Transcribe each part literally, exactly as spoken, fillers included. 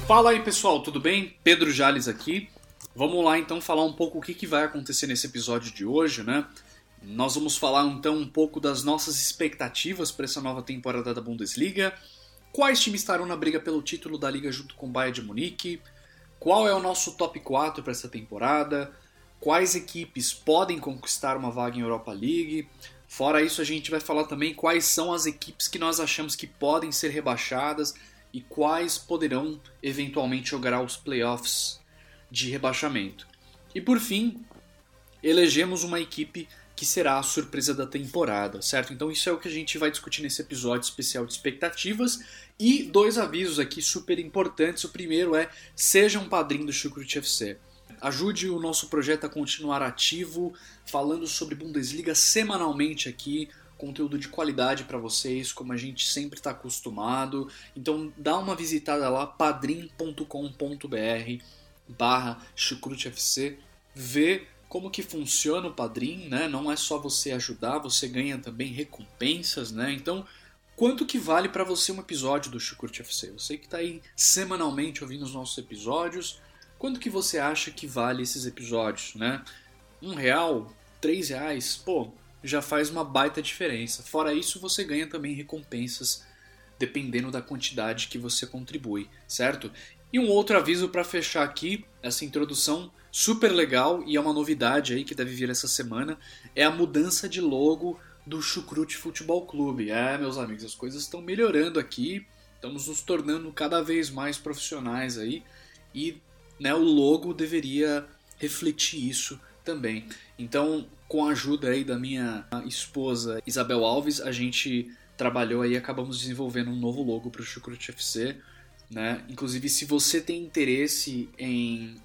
Fala aí pessoal, tudo bem? Pedro Jales aqui. Vamos lá então falar um pouco o que, que vai acontecer nesse episódio de hoje, né? Nós vamos falar então um pouco das nossas expectativas para essa nova temporada da Bundesliga, quais times estarão na briga pelo título da Liga junto com o Bayern de Munique, qual é o nosso top quatro para essa temporada, quais equipes podem conquistar uma vaga em Europa League. Fora isso, a gente vai falar também quais são as equipes que nós achamos que podem ser rebaixadas e quais poderão eventualmente jogar os playoffs de rebaixamento. E por fim, elegemos uma equipe que será a surpresa da temporada, certo? Então isso é o que a gente vai discutir nesse episódio especial de expectativas. E dois avisos aqui super importantes. O primeiro é, seja um padrinho do Chucrute F C. Ajude o nosso projeto a continuar ativo, falando sobre Bundesliga semanalmente aqui, conteúdo de qualidade para vocês, como a gente sempre está acostumado. Então dá uma visitada lá, padrim ponto com ponto b r barra Chucrute F C, vê como que funciona o Padrim, né? Não é só você ajudar, você ganha também recompensas, né? Então, quanto que vale para você um episódio do Chucrute F C? Você que está aí semanalmente ouvindo os nossos episódios, quanto que você acha que vale esses episódios, né? Um real? Três reais? Pô, já faz uma baita diferença. Fora isso, você ganha também recompensas dependendo da quantidade que você contribui, certo? E um outro aviso para fechar aqui, essa introdução super legal e é uma novidade aí que deve vir essa semana, é a mudança de logo do Chucrute Futebol Clube. É, meus amigos, as coisas estão melhorando aqui, estamos nos tornando cada vez mais profissionais aí e, né, o logo deveria refletir isso também. Então, com a ajuda aí da minha esposa Isabel Alves, a gente trabalhou aí e acabamos desenvolvendo um novo logo para o Chucrute F C, né? Inclusive, se você tem interesse em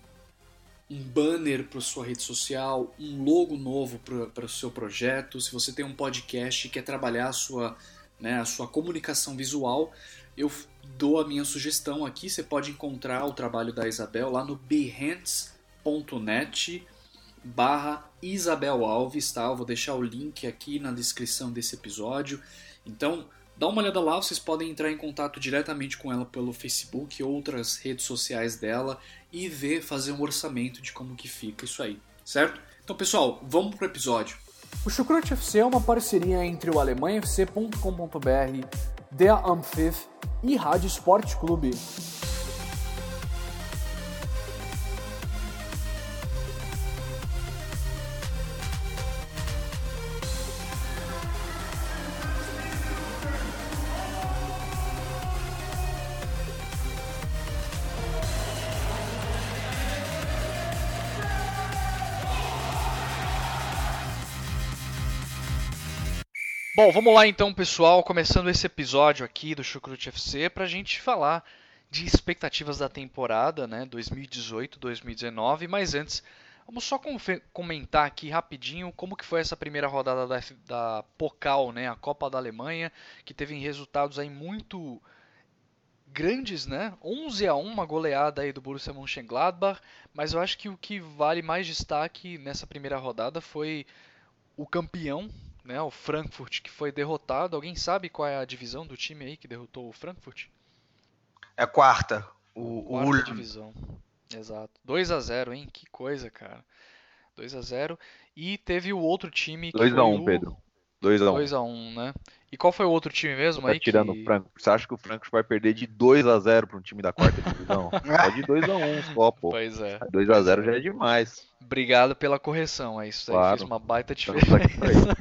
um banner para sua rede social, um logo novo para o seu projeto, se você tem um podcast e quer trabalhar a sua, né, a sua comunicação visual, eu dou a minha sugestão aqui. Você pode encontrar o trabalho da Isabel lá no behance ponto net barra Isabel Alves, tá? Eu vou deixar o link aqui na descrição desse episódio. Então, dá uma olhada lá, vocês podem entrar em contato diretamente com ela pelo Facebook e outras redes sociais dela e ver, fazer um orçamento de como que fica isso aí, certo? Então, pessoal, vamos pro episódio. O Chucrute F C é uma parceria entre o alemanha f c ponto com ponto b r, Der Ampfiff e Rádio Sport Clube. Bom, vamos lá então, pessoal, começando esse episódio aqui do Chucrute F C para a gente falar de expectativas da temporada, né, dois mil e dezoito, dois mil e dezenove, mas antes, vamos só comentar aqui rapidinho como que foi essa primeira rodada da, da Pokal, né, a Copa da Alemanha, que teve resultados aí muito grandes, né, onze a um, uma goleada aí do Borussia Mönchengladbach, mas eu acho que o que vale mais destaque nessa primeira rodada foi o campeão, né, o Frankfurt, que foi derrotado. Alguém sabe qual é a divisão do time aí que derrotou o Frankfurt? É a quarta. O, quarta o divisão. Exato. dois a zero, hein? Que coisa, cara. dois a zero. E teve o outro time que dois a um, foi o... Pedro. dois a um. dois a um, né? E qual foi o outro time mesmo tá aí tirando que... o Frankfurt. Você acha que o Frankfurt vai perder de dois a zero para um time da quarta divisão? Só de dois a um só, pô. Pois é. dois a zero já é demais. Obrigado pela correção, é isso aí, Claro. fez uma baita Estamos aqui pra diferença.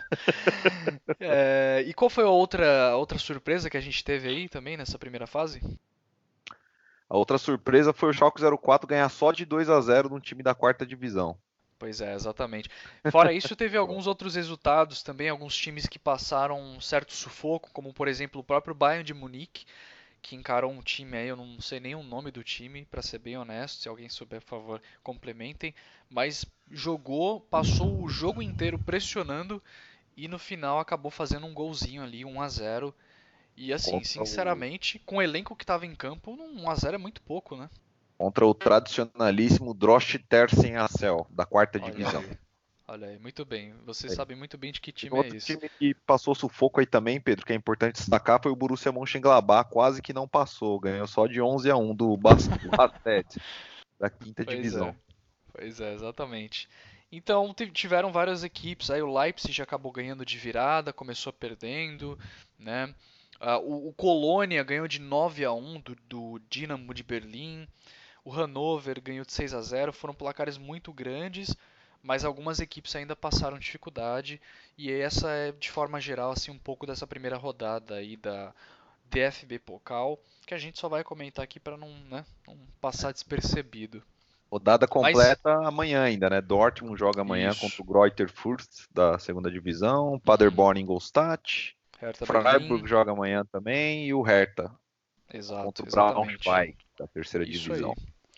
É, e qual foi a outra, a outra surpresa que a gente teve aí também nessa primeira fase? A outra surpresa foi o Schalke zero quatro ganhar só de dois a zero num time da quarta divisão. Pois é, exatamente. Fora isso, teve alguns outros resultados também, alguns times que passaram um certo sufoco, como por exemplo o próprio Bayern de Munique, que encarou um time aí, eu não sei nem o nome do time, para ser bem honesto, se alguém souber, por favor, complementem, mas jogou, passou o jogo inteiro pressionando e no final acabou fazendo um golzinho ali, um a zero. E assim, Contra sinceramente, com o elenco que estava em campo, um a zero é muito pouco, né? Contra o tradicionalíssimo Drosch Tersen Assel, da quarta Olha divisão. aí. Olha aí, muito bem. Você É. sabe muito bem de que E time é outro esse. time que passou sufoco aí também, Pedro, que é importante destacar, foi o Borussia Mönchengladbach, quase que não passou, ganhou só de onze a um do Bas- do Bastet, da quinta Pois é, divisão. pois é, exatamente. Então tiv- tiveram várias equipes, aí o Leipzig acabou ganhando de virada, começou perdendo, né? Ah, o, o Colônia ganhou de nove a um do, do Dinamo de Berlim. O Hannover ganhou de seis a zero, foram placares muito grandes, mas algumas equipes ainda passaram dificuldade, e essa é de forma geral assim um pouco dessa primeira rodada aí da D F B Pokal, que a gente só vai comentar aqui para não, né, não passar despercebido. Rodada Mas completa amanhã ainda, né? Dortmund joga amanhã contra isso, o Greuther Fürth, da segunda divisão, uhum. Paderborn Ingolstadt, Hertha Freiburg Berlim, joga amanhã também, e o Hertha exato, contra o exatamente. Braunschweig, da terceira Isso aí, divisão.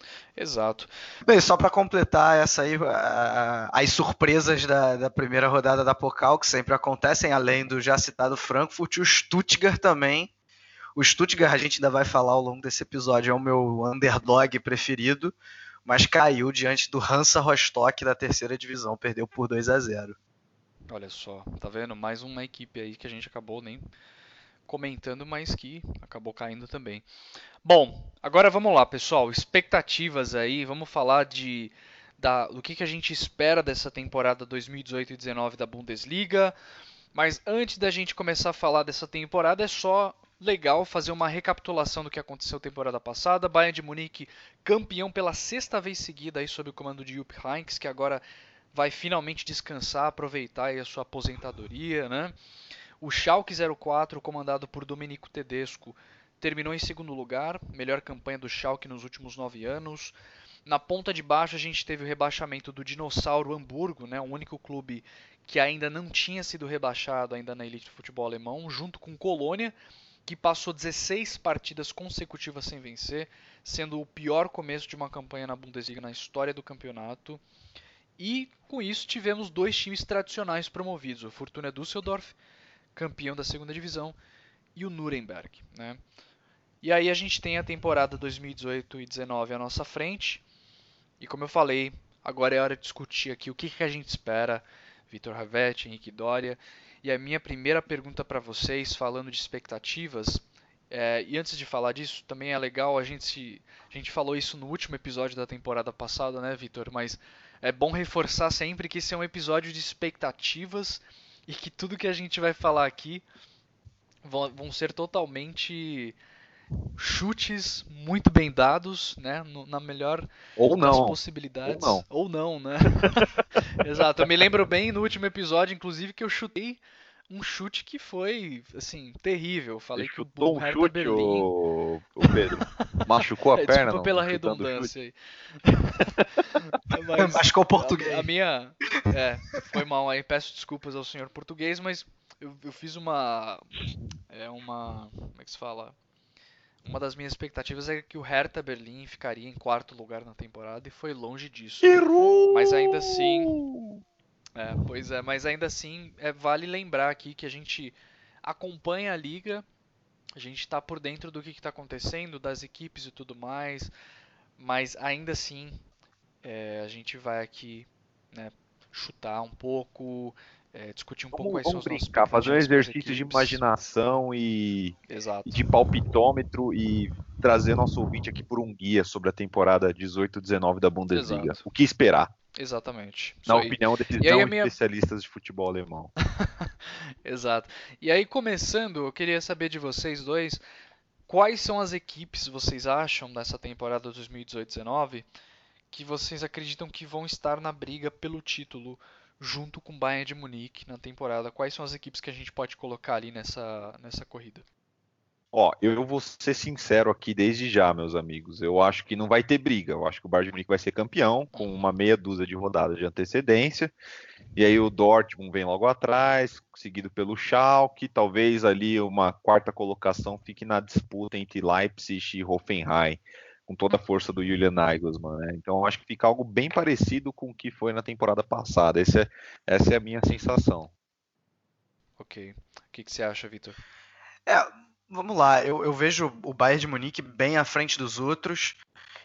exato. Bem, só para completar essa aí, a- as surpresas da, da primeira rodada da Pokal, que sempre acontecem, além do já citado Frankfurt, o Stuttgart também. O Stuttgart, a gente ainda vai falar ao longo desse episódio, é o meu underdog preferido, mas caiu diante do Hansa Rostock da terceira divisão, perdeu por dois a zero. Olha só, tá vendo? Mais uma equipe aí que a gente acabou nem comentando, mas que acabou caindo também. Bom, agora vamos lá, pessoal. Expectativas aí, vamos falar de da, do que, que a gente espera dessa temporada dois mil e dezoito e dezenove da Bundesliga. Mas antes da gente começar a falar dessa temporada, é só legal fazer uma recapitulação do que aconteceu na temporada passada. Bayern de Munique campeão pela sexta vez seguida aí sob o comando de Jupp Heynckes, que agora vai finalmente descansar, aproveitar aí a sua aposentadoria, né? O Schalke zero quatro, comandado por Domenico Tedesco, terminou em segundo lugar, melhor campanha do Schalke nos últimos nove anos. Na ponta de baixo a gente teve o rebaixamento do Dinossauro Hamburgo, né, o único clube que ainda não tinha sido rebaixado ainda na elite do futebol alemão, junto com Colônia, que passou dezesseis partidas consecutivas sem vencer, sendo o pior começo de uma campanha na Bundesliga na história do campeonato. E com isso tivemos dois times tradicionais promovidos, o Fortuna Düsseldorf, campeão da segunda divisão, e o Nuremberg, né? E aí a gente tem a temporada dois mil e dezoito e dezenove à nossa frente. E como eu falei, agora é hora de discutir aqui o que, que a gente espera, Vitor Ravetti, Henrique Doria. E a minha primeira pergunta para vocês, falando de expectativas, é, e antes de falar disso, também é legal, a gente, a gente falou isso no último episódio da temporada passada, né, Vitor? Mas é bom reforçar sempre que esse é um episódio de expectativas e que tudo que a gente vai falar aqui vão, vão ser totalmente chutes muito bem dados, né, no, na melhor Ou das não, ou possibilidades, não. ou não, né? Exato. Eu me lembro bem no último episódio, inclusive, que eu chutei um chute que foi, assim, terrível. Eu Você falei que o, chutou o um Hertha chute, Berlim. ô, ô Pedro? Machucou a É, perna desculpa não, pela chutando o chute? redundância aí. Mas Mascou a, a português. minha. É, foi mal aí. Peço desculpas ao senhor português, mas eu, eu fiz uma. É uma. Como é que se fala? Uma das minhas expectativas é que o Hertha Berlim ficaria em quarto lugar na temporada e foi longe disso. Mas ainda assim, Errou! é, pois é, mas ainda assim é, vale lembrar aqui que a gente acompanha a liga, a gente está por dentro do que está acontecendo, das equipes e tudo mais, mas ainda assim é, a gente vai aqui, né, chutar um pouco, é, discutir um pouco Vamos, quais são vamos as nossas brincar, fazer um expectativas para as exercício de equipes. imaginação e, e Exato, de palpitômetro e trazer nosso ouvinte aqui por um guia sobre a temporada dezoito dezenove da Bundesliga. exato, O que esperar, exatamente, na isso aí. opinião desses E aí não a minha, especialistas de futebol alemão. exato. E aí começando, eu queria saber de vocês dois, quais são as equipes vocês acham dessa temporada dois mil e dezoito dezenove que vocês acreditam que vão estar na briga pelo título junto com o Bayern de Munique na temporada? Quais são as equipes que a gente pode colocar ali nessa, nessa corrida? Ó, eu vou ser sincero aqui desde já, meus amigos. Eu acho que não vai ter briga. Eu acho que o Bayern de Munique vai ser campeão com uma meia dúzia de rodadas de antecedência. E aí o Dortmund vem logo atrás, seguido pelo Schalke. Talvez ali uma quarta colocação fique na disputa entre Leipzig e Hoffenheim, com toda a força do Julian Nagelsmann, né? Então eu acho que fica algo bem parecido com o que foi na temporada passada. Esse é, essa é a minha sensação. Ok. O que, que você acha, Vitor? É, vamos lá, eu, eu vejo o Bayern de Munique bem à frente dos outros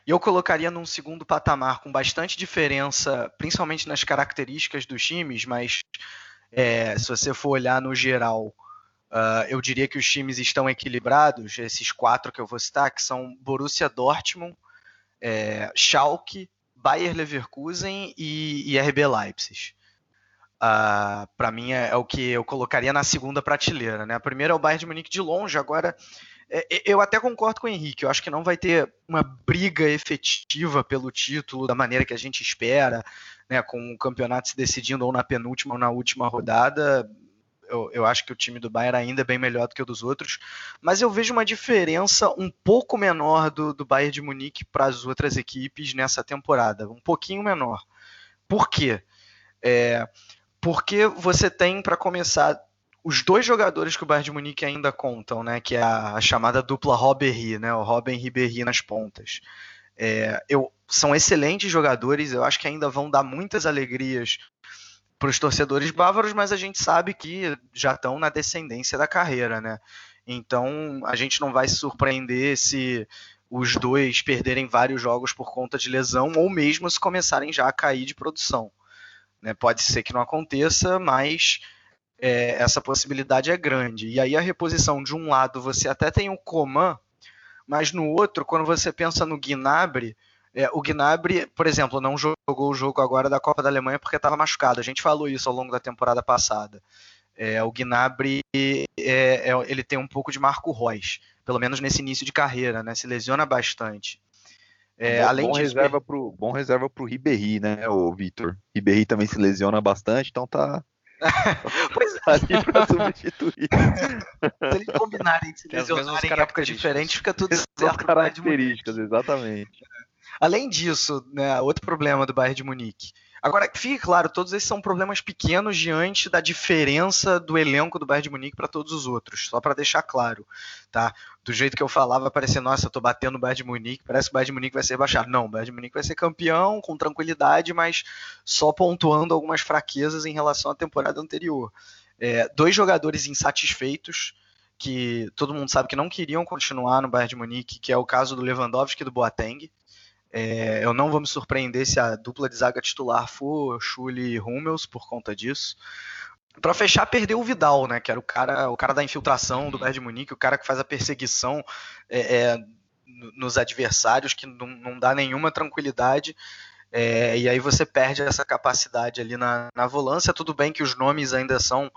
E eu colocaria num segundo patamar com bastante diferença, principalmente nas características dos times, mas é, se você for olhar no geral, uh, eu diria que os times estão equilibrados, esses quatro que eu vou citar, que são Borussia Dortmund, é, Schalke, Bayer Leverkusen e, e R B Leipzig. Uh, para mim é, é o que eu colocaria na segunda prateleira, né? A primeira é o Bayern de Munique de longe. Agora, é, eu até concordo com o Henrique, eu acho que não vai ter uma briga efetiva pelo título da maneira que a gente espera, né? Com o campeonato se decidindo ou na penúltima ou na última rodada. Eu, eu acho que o time do Bayern ainda é bem melhor do que o dos outros, mas eu vejo uma diferença um pouco menor do, do Bayern de Munique para as outras equipes nessa temporada, um pouquinho menor. Por quê? É, porque você tem, para começar, os dois jogadores que o Bayern de Munique ainda contam, né, que é a, a chamada dupla Robben-Ribéry, né, o Robben e Ribéry nas pontas. É, eu, são excelentes jogadores, eu acho que ainda vão dar muitas alegrias para os torcedores bávaros, mas a gente sabe que já estão na descendência da carreira, né? Então a gente não vai se surpreender se os dois perderem vários jogos por conta de lesão ou mesmo se começarem já a cair de produção, né? Pode ser que não aconteça, mas é, essa possibilidade é grande. E aí a reposição de um lado você até tem o Coman, mas no outro, quando você pensa no Gnabry, É, o Gnabry, por exemplo, não jogou o jogo agora da Copa da Alemanha porque estava machucado. A gente falou isso ao longo da temporada passada. É, o Gnabry, é, é, ele tem um pouco de Marco Reus, pelo menos nesse início de carreira, né? Se lesiona bastante. É, bom, além bom, disso, reserva pro, bom reserva pro Ribéry, né, o Vitor? Ribéry também se lesiona bastante, então tá, pois é. tá ali pra substituir. Se eles combinarem de se Tem as mesmas lesionarem em épocas diferentes, fica tudo As certo. características, exatamente. Além disso, né, outro problema do Bayern de Munique. Agora, fique claro, todos esses são problemas pequenos diante da diferença do elenco do Bayern de Munique para todos os outros, só para deixar claro, tá? Do jeito que eu falava, parecia, nossa, eu tô batendo o Bayern de Munique, parece que o Bayern de Munique vai ser baixado. Não, o Bayern de Munique vai ser campeão com tranquilidade, mas só pontuando algumas fraquezas em relação à temporada anterior. É, dois jogadores insatisfeitos, que todo mundo sabe que não queriam continuar no Bayern de Munique, que é o caso do Lewandowski e do Boateng. É, eu não vou me surpreender se a dupla de zaga titular for Schürrle e Hummels por conta disso. Para fechar, perdeu o Vidal, né, que era o cara, o cara da infiltração do Bayern de Munique, o cara que faz a perseguição é, é, nos adversários, que não, não dá nenhuma tranquilidade. É, e aí você perde essa capacidade ali na, na volância. Tudo bem que os nomes ainda são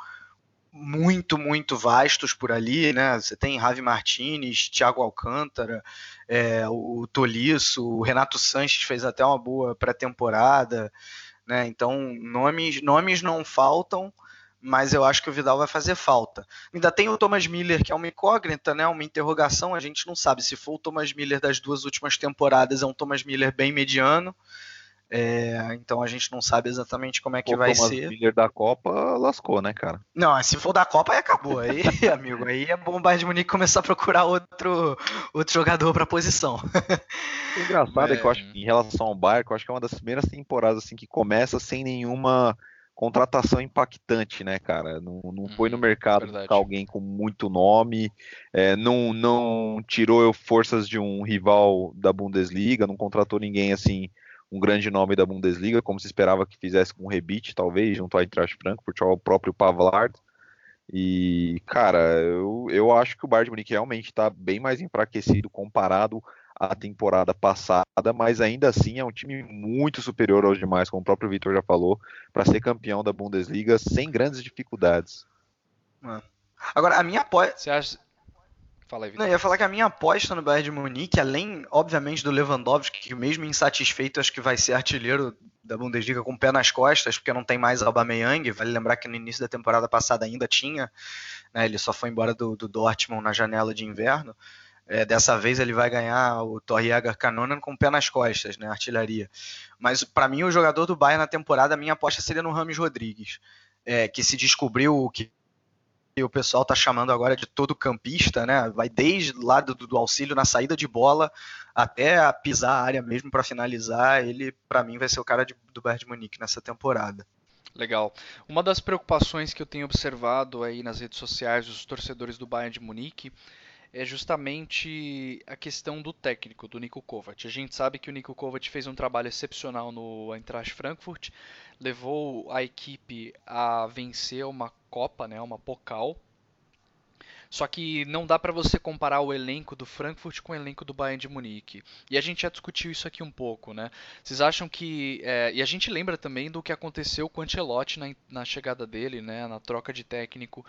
muito, muito vastos por ali, né? Você tem Javi Martinez, Thiago Alcântara, é, o Tolisso, o Renato Sanches fez até uma boa pré-temporada, né? Então, nomes, nomes não faltam, mas eu acho que o Vidal vai fazer falta. Ainda tem o Thomas Müller, que é uma incógnita, né? Uma interrogação, a gente não sabe se for o Thomas Müller das duas últimas temporadas, é um Thomas Müller bem mediano. É, então a gente não sabe exatamente como é que o vai Thomas ser. Müller da Copa lascou, né, cara? Não, se for da Copa aí acabou. Aí, amigo, aí é bom o Bayern de Munique começar a procurar outro, outro jogador para a posição. O engraçado é... é que eu acho que em relação ao Bayern, eu acho que é uma das primeiras temporadas assim que começa sem nenhuma contratação impactante, né, cara? Não, não hum, foi no mercado verdade. buscar alguém com muito nome, é, não, não tirou forças de um rival da Bundesliga, não contratou ninguém assim, um grande nome da Bundesliga, como se esperava que fizesse com o Rebic, talvez, junto ao Eintracht Frankfurt, ou ao próprio Pavlard. E, cara, eu, eu acho que o Bayern de Munique realmente está bem mais enfraquecido comparado à temporada passada, mas ainda assim é um time muito superior aos demais, como o próprio Vitor já falou, para ser campeão da Bundesliga sem grandes dificuldades. Agora, a minha aposta... Você acha... Fala aí, Vitor. Não, eu ia falar que a minha aposta no Bayern de Munique, além, obviamente, do Lewandowski, que mesmo insatisfeito, acho que vai ser artilheiro da Bundesliga com o pé nas costas, porque não tem mais Aubameyang. Vale lembrar que no início da temporada passada ainda tinha, né, ele só foi embora do, do Dortmund na janela de inverno. É, dessa vez ele vai ganhar o Torjäger Kanonen com o pé nas costas, né, artilharia. Mas para mim o jogador do Bayern na temporada, a minha aposta seria no James Rodrigues, é, que se descobriu o que o pessoal está chamando agora de todo campista, né? Vai desde lá do, do auxílio na saída de bola até a pisar a área mesmo para finalizar. Ele, para mim, vai ser o cara de, do Bayern de Munique nessa temporada. Legal. Uma das preocupações que eu tenho observado aí nas redes sociais dos torcedores do Bayern de Munique é justamente a questão do técnico, do Niko Kovac. A gente sabe que o Niko Kovac fez um trabalho excepcional no Eintracht Frankfurt, levou a equipe a vencer uma Copa, né, uma Pokal. Só que não dá para você comparar o elenco do Frankfurt com o elenco do Bayern de Munique. E a gente já discutiu isso aqui um pouco, né? Vocês acham que... É, e a gente lembra também do que aconteceu com o Ancelotti na, na chegada dele, né? Na troca de técnico.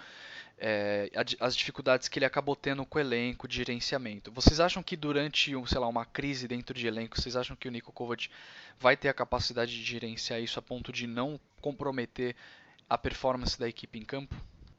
É, as dificuldades que ele acabou tendo com o elenco de gerenciamento. Vocês acham que durante, sei lá, uma crise dentro de elenco, vocês acham que o Niko Kovac vai ter a capacidade de gerenciar isso a ponto de não comprometer a performance da equipe em campo?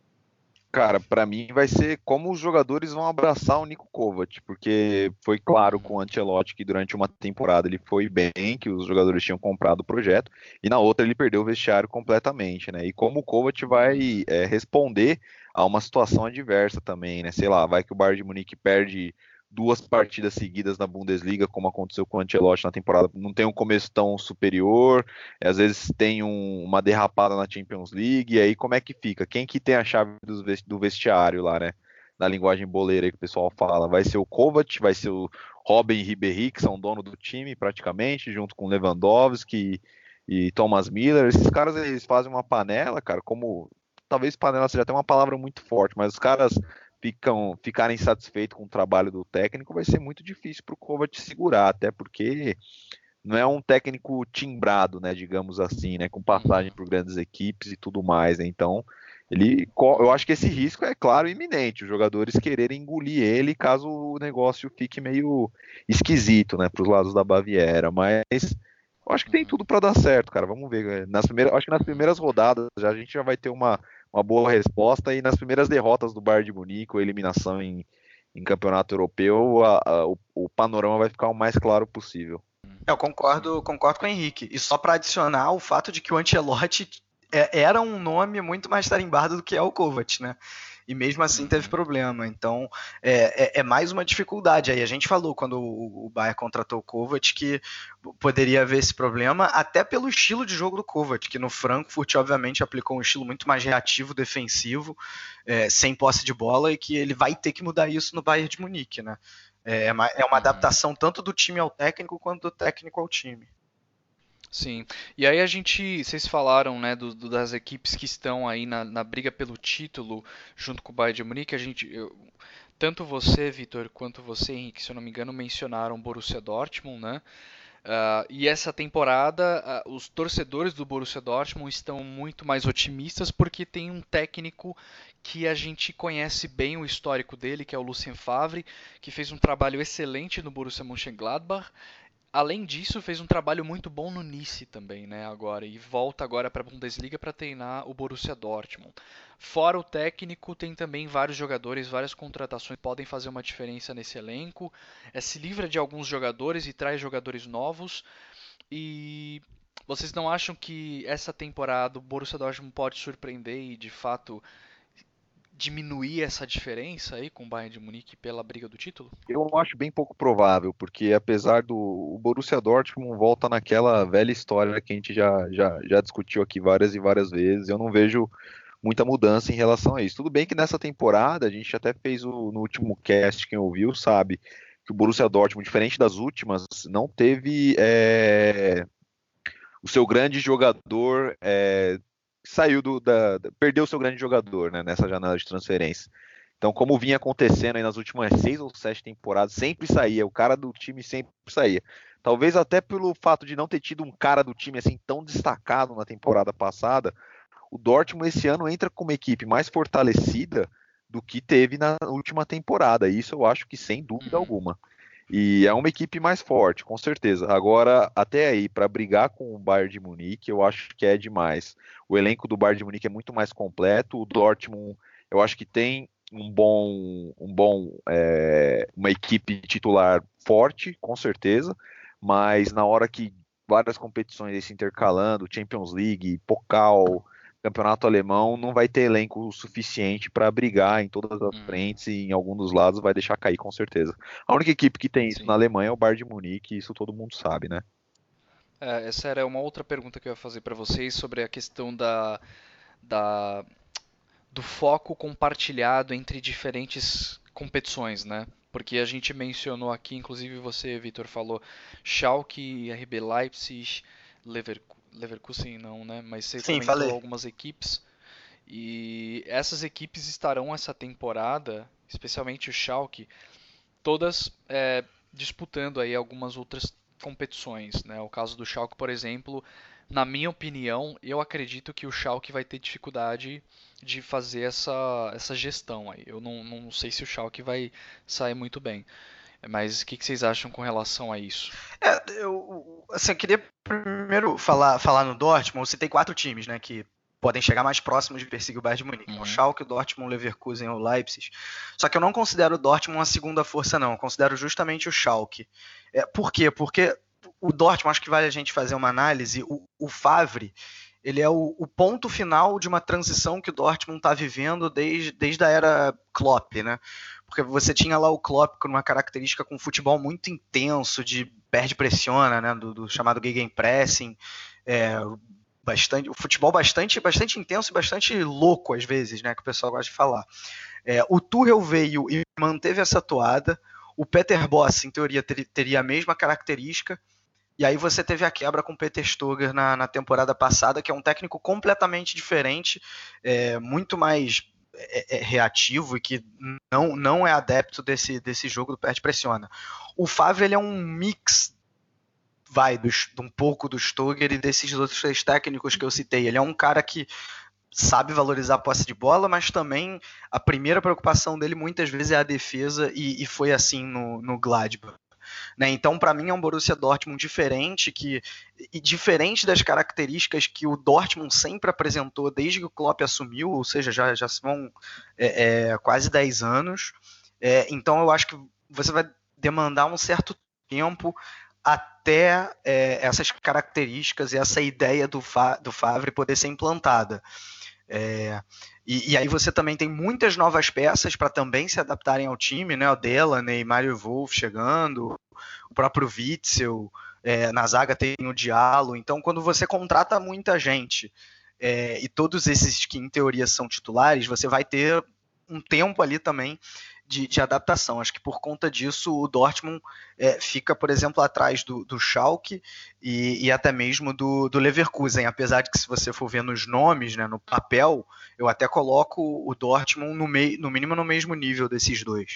Cara, pra mim vai ser como os jogadores vão abraçar o Niko Kovac, porque foi claro com o Ancelotti que durante uma temporada ele foi bem, que os jogadores tinham comprado o projeto, e na outra ele perdeu o vestiário completamente, né? E como o Kovac vai é, responder a uma situação adversa também, né? Sei lá, vai que o Bayern de Munique perde duas partidas seguidas na Bundesliga, como aconteceu com o Ancelotti na temporada, não tem um começo tão superior, às vezes tem um, uma derrapada na Champions League, e aí como é que fica? Quem que tem a chave do vestiário lá, né? Na linguagem boleira aí que o pessoal fala, vai ser o Kovac, vai ser o Robben e Ribéry, que são dono do time praticamente, junto com Lewandowski e, e Thomas Müller. Esses caras, eles fazem uma panela, cara, como, talvez panela seja até uma palavra muito forte, mas os caras ficam, ficarem satisfeitos com o trabalho do técnico, vai ser muito difícil para o Kovac segurar, até porque não é um técnico timbrado, né, digamos assim, né, com passagem por grandes equipes e tudo mais, né, então ele, eu acho que esse risco é claro iminente, os jogadores quererem engolir ele caso o negócio fique meio esquisito, né, para os lados da Baviera, mas eu acho que tem tudo para dar certo, cara, vamos ver, nas primeiras, acho que nas primeiras rodadas já, a gente já vai ter uma uma boa resposta, e nas primeiras derrotas do Bayern de Munique, ou eliminação em, em campeonato europeu, a, a, o, o panorama vai ficar o mais claro possível. Eu concordo, concordo com o Henrique, e só para adicionar o fato de que o Ancelotti era um nome muito mais tarimbado do que é o Kovac, né? E mesmo assim teve problema. Então é, é, é mais uma dificuldade. Aí a gente falou quando o, o Bayern contratou o Kovac que poderia haver esse problema, até pelo estilo de jogo do Kovac, que no Frankfurt obviamente aplicou um estilo muito mais reativo, defensivo, é, sem posse de bola, e que ele vai ter que mudar isso no Bayern de Munique, né? É uma, é uma adaptação tanto do time ao técnico quanto do técnico ao time. Sim, e aí a gente, vocês falaram, né, do, do, das equipes que estão aí na, na briga pelo título junto com o Bayern de Munique, a gente, eu, tanto você, Vitor, quanto você, Henrique, se eu não me engano, mencionaram o Borussia Dortmund, né, uh, e essa temporada uh, os torcedores do Borussia Dortmund estão muito mais otimistas porque tem um técnico que a gente conhece bem o histórico dele, que é o Lucien Favre, que fez um trabalho excelente no Borussia Mönchengladbach. Além disso, fez um trabalho muito bom no Nice também, né, agora, e volta agora para a Bundesliga para treinar o Borussia Dortmund. Fora o técnico, tem também vários jogadores, várias contratações que podem fazer uma diferença nesse elenco. É, se livra de alguns jogadores e traz jogadores novos. E vocês não acham que essa temporada o Borussia Dortmund pode surpreender e, de fato, diminuir essa diferença aí com o Bayern de Munique pela briga do título? Eu acho bem pouco provável, porque apesar do o Borussia Dortmund volta naquela velha história que a gente já, já, já discutiu aqui várias e várias vezes, eu não vejo muita mudança em relação a isso. Tudo bem que nessa temporada, a gente até fez o, no último cast, quem ouviu sabe, que o Borussia Dortmund, diferente das últimas, não teve é, o seu grande jogador... É, saiu do, da, perdeu o seu grande jogador, né, nessa janela de transferência. Então, como vinha acontecendo aí nas últimas seis ou sete temporadas, sempre saía, o cara do time sempre saía. Talvez até pelo fato de não ter tido um cara do time assim tão destacado na temporada passada, o Dortmund esse ano entra com uma equipe mais fortalecida do que teve na última temporada. E isso eu acho que sem dúvida alguma. E é uma equipe mais forte, com certeza. Agora, até aí, para brigar com o Bayern de Munique, eu acho que é demais. O elenco do Bayern de Munique é muito mais completo. O Dortmund, eu acho que tem um bom, um bom é, uma equipe titular forte, com certeza. Mas na hora que várias competições se intercalando, Champions League, Pokal, Campeonato Alemão, não vai ter elenco suficiente para brigar em todas as frentes e em algum dos lados vai deixar cair com certeza. A única equipe que tem isso Sim. na Alemanha é o Bayern de Munique, e isso todo mundo sabe, né? É, essa era uma outra pergunta que eu ia fazer para vocês sobre a questão da, da, do foco compartilhado entre diferentes competições, né? Porque a gente mencionou aqui, inclusive você, Vitor, falou Schalke, R B Leipzig, Lever, Leverkusen não, né? Mas você Sim, comentou falei. algumas equipes. E essas equipes estarão essa temporada, especialmente o Schalke, todas é, disputando aí algumas outras competições, né? O caso do Schalke, por exemplo, na minha opinião, eu acredito que o Schalke vai ter dificuldade de fazer essa, essa gestão aí. Eu não, não sei se o Schalke vai sair muito bem. Mas o que, que vocês acham com relação a isso? É, eu, assim, eu queria primeiro falar, falar no Dortmund. Eu citei quatro times, né, que podem chegar mais próximos de perseguir o Bayern de Munique. Uhum. O Schalke, o Dortmund, o Leverkusen ou o Leipzig. Só que eu não considero o Dortmund uma segunda força, não. Eu considero justamente o Schalke. É, por quê? Porque o Dortmund, acho que vale a gente fazer uma análise. O, o Favre, ele é o, o ponto final de uma transição que o Dortmund está vivendo desde, desde a era Klopp, né? Porque você tinha lá o Klopp com uma característica com um futebol muito intenso, de perde-pressiona, né? Do, do chamado Gegenpressing. É, bastante, o futebol bastante, bastante intenso e bastante louco às vezes, né, que o pessoal gosta de falar. É, o Tuchel veio e manteve essa toada, o Peter Bosz, em teoria, ter, teria a mesma característica, e aí você teve a quebra com o Peter Stöger na, na temporada passada, que é um técnico completamente diferente, é, muito mais é, é, reativo e que não, não é adepto desse, desse jogo do perde-pressiona. O Favre, ele é um mix vai do, de um pouco do Stöger e desses outros três técnicos que eu citei. Ele é um cara que sabe valorizar a posse de bola, mas também a primeira preocupação dele muitas vezes é a defesa, e, e foi assim no, no Gladbach. Né? Então, para mim, é um Borussia Dortmund diferente, que, e diferente das características que o Dortmund sempre apresentou desde que o Klopp assumiu, ou seja, já, já vão é, é, quase dez anos. É, então, eu acho que você vai demandar um certo tempo até é, essas características e essa ideia do, Fa, do Favre poder ser implantada. É, e, e aí você também tem muitas novas peças para também se adaptarem ao time, né? O Delaney, Mario Wolf chegando, o próprio Witzel, é, na zaga tem o Diallo. Então, quando você contrata muita gente é, e todos esses que em teoria são titulares, você vai ter um tempo ali também De, de adaptação. Acho que por conta disso o Dortmund é, fica, por exemplo, atrás do, do Schalke e, e até mesmo do, do Leverkusen, apesar de que se você for ver nos nomes, né, no papel, eu até coloco o Dortmund no, mei, no mínimo no mesmo nível desses dois.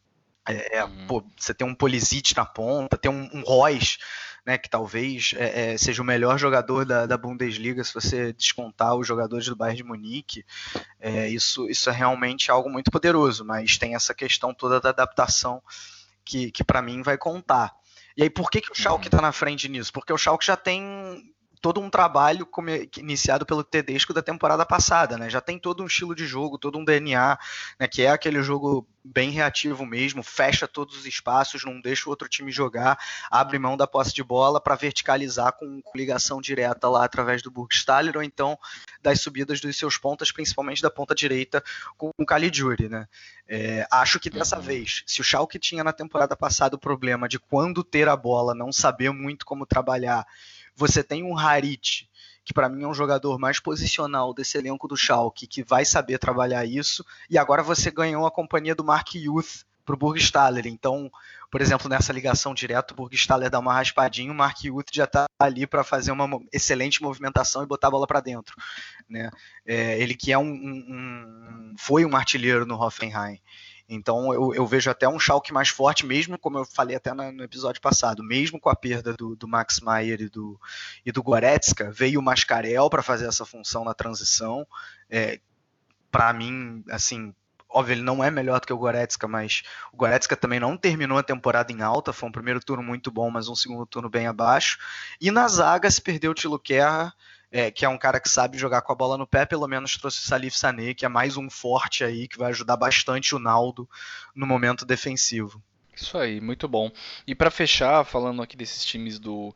É, uhum. Pô, você tem um Pulisic na ponta, tem um, um Reus, né, que talvez é, é, seja o melhor jogador da, da Bundesliga, se você descontar os jogadores do Bayern de Munique. É, isso, isso é realmente algo muito poderoso, mas tem essa questão toda da adaptação que, que para mim vai contar. E aí, por que, que o Schalke está uhum. na frente nisso? Porque o Schalke já tem todo um trabalho come, iniciado pelo Tedesco da temporada passada, né? Já tem todo um estilo de jogo, todo um D N A, né? Que é aquele jogo bem reativo mesmo, fecha todos os espaços, não deixa o outro time jogar, abre mão da posse de bola para verticalizar com, com ligação direta lá através do Burgstaller, ou então das subidas dos seus pontas, principalmente da ponta direita com o Caligiuri, né? É, acho que dessa uhum. vez, se o Schalke tinha na temporada passada o problema de quando ter a bola, não saber muito como trabalhar, você tem um Harit, que para mim é um jogador mais posicional desse elenco do Schalke, que vai saber trabalhar isso, e agora você ganhou a companhia do Mark Youth para o Burgstaller. Então, por exemplo, nessa ligação direta, o Burgstaller dá uma raspadinha, o Mark Youth já está ali para fazer uma excelente movimentação e botar a bola para dentro. Né? É, ele que é um, um, um, foi um artilheiro no Hoffenheim. Então eu, eu vejo até um Schalke mais forte, mesmo como eu falei até no, no episódio passado, mesmo com a perda do, do Max Maier e do, e do Goretzka, veio o Mascarell para fazer essa função na transição. É, para mim, assim, óbvio, ele não é melhor do que o Goretzka, mas o Goretzka também não terminou a temporada em alta, foi um primeiro turno muito bom, mas um segundo turno bem abaixo. E na zaga se perdeu o Thilo Kehrer, É, que é um cara que sabe jogar com a bola no pé, pelo menos trouxe o Salif Sané, que é mais um forte aí, que vai ajudar bastante o Naldo no momento defensivo. Isso aí, muito bom. E para fechar, falando aqui desses times do,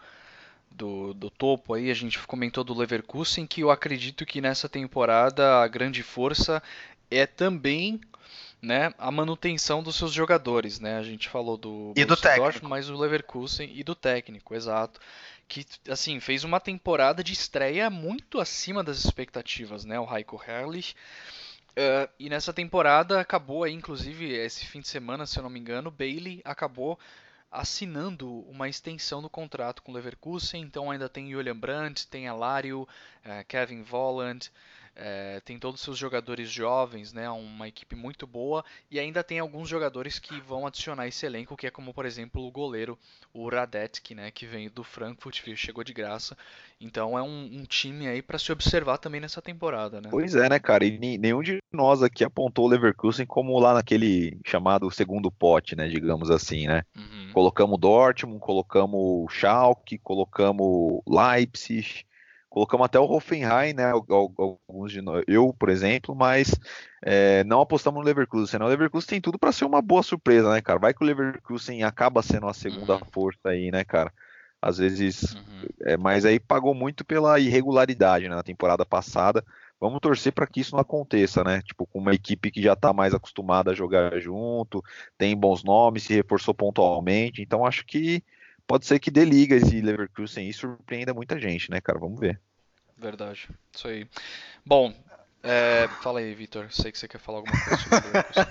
do, do topo aí, a gente comentou do Leverkusen, que eu acredito que nessa temporada a grande força é também, né, a manutenção dos seus jogadores, né? A gente falou do e do técnico, Dortmund, mas o Leverkusen e do técnico, exato. Que, assim, fez uma temporada de estreia muito acima das expectativas, né? O Heiko Herrlich, Uh, e nessa temporada acabou aí, inclusive, esse fim de semana, se eu não me engano, Bailey acabou assinando uma extensão do contrato com o Leverkusen, então ainda tem Julian Brandt, tem Alario, uh, Kevin Volland, uh, tem todos os seus jogadores jovens, né, uma equipe muito boa, e ainda tem alguns jogadores que vão adicionar esse elenco, que é como, por exemplo, o goleiro, o Radetzky, né, que veio do Frankfurt, chegou de graça, então é um, um time aí para se observar também nessa temporada, né. Pois é, né, cara, e nenhum de nós aqui apontou o Leverkusen como lá naquele chamado segundo pote, né, digamos assim, né. Uhum. Colocamos Dortmund, colocamos Schalke, colocamos Leipzig, colocamos até o Hoffenheim, né? Alguns de nós, eu, por exemplo, mas é, não apostamos no Leverkusen. O Leverkusen tem tudo para ser uma boa surpresa, né, cara? Vai que o Leverkusen acaba sendo a segunda Uhum. força aí, né, cara? Às vezes, Uhum. é, mas aí pagou muito pela irregularidade, né, na temporada passada. Vamos torcer para que isso não aconteça, né? Tipo, com uma equipe que já está mais acostumada a jogar junto, tem bons nomes, se reforçou pontualmente. Então, acho que pode ser que dê liga esse Leverkusen e surpreenda muita gente, né, cara? Vamos ver. Verdade, isso aí. Bom, é, fala aí, Vitor. Sei que você quer falar alguma coisa sobre o Leverkusen.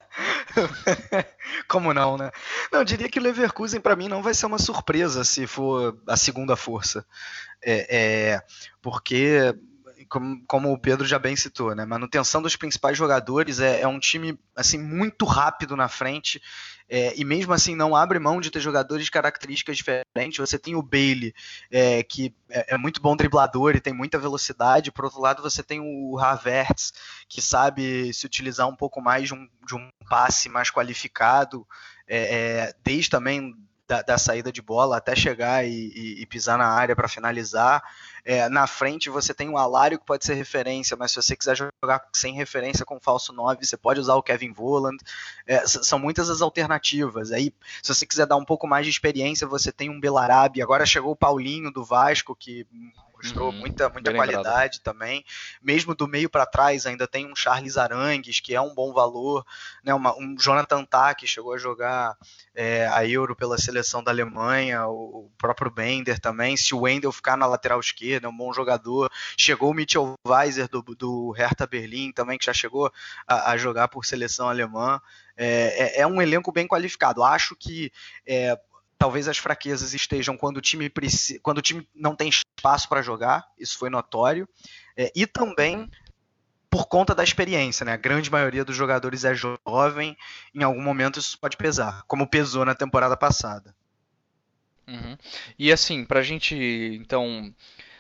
Como não, né? Não, eu diria que o Leverkusen para mim não vai ser uma surpresa se for a segunda força. É, é, porque, como, como o Pedro já bem citou, né? Manutenção dos principais jogadores é, é um time assim, muito rápido na frente. É, e mesmo assim não abre mão de ter jogadores de características diferentes. Você tem o Bailey, é, que é, é muito bom driblador e tem muita velocidade. Por outro lado, você tem o Havertz, que sabe se utilizar um pouco mais de um, de um passe mais qualificado, é, é, desde também da, da saída de bola até chegar e, e, e pisar na área para finalizar. É, na frente você tem o Alario, que pode ser referência, mas se você quiser jogar sem referência com falso nove, você pode usar o Kevin Volland. É, são muitas as alternativas. Aí, se você quiser dar um pouco mais de experiência, você tem um Belarabi. Agora chegou o Paulinho do Vasco, que mostrou Uhum, muita, muita bem qualidade lembrado. também. Mesmo do meio para trás, ainda tem um Charles Arangues, que é um bom valor, né? Uma, um Jonathan Tah, que chegou a jogar é, a Euro pela seleção da Alemanha, o próprio Bender também. Se o Wendel ficar na lateral esquerda, é um bom jogador. Chegou o Mitchell Weiser do, do Hertha Berlim também, que já chegou a, a jogar por seleção alemã. É, é, é um elenco bem qualificado. Acho que é, talvez as fraquezas estejam quando o time, preci... quando o time não tem espaço para jogar, isso foi notório, é, e também por conta da experiência, né? A grande maioria dos jogadores é jovem, em algum momento isso pode pesar, como pesou na temporada passada. Uhum. E assim, pra gente, então,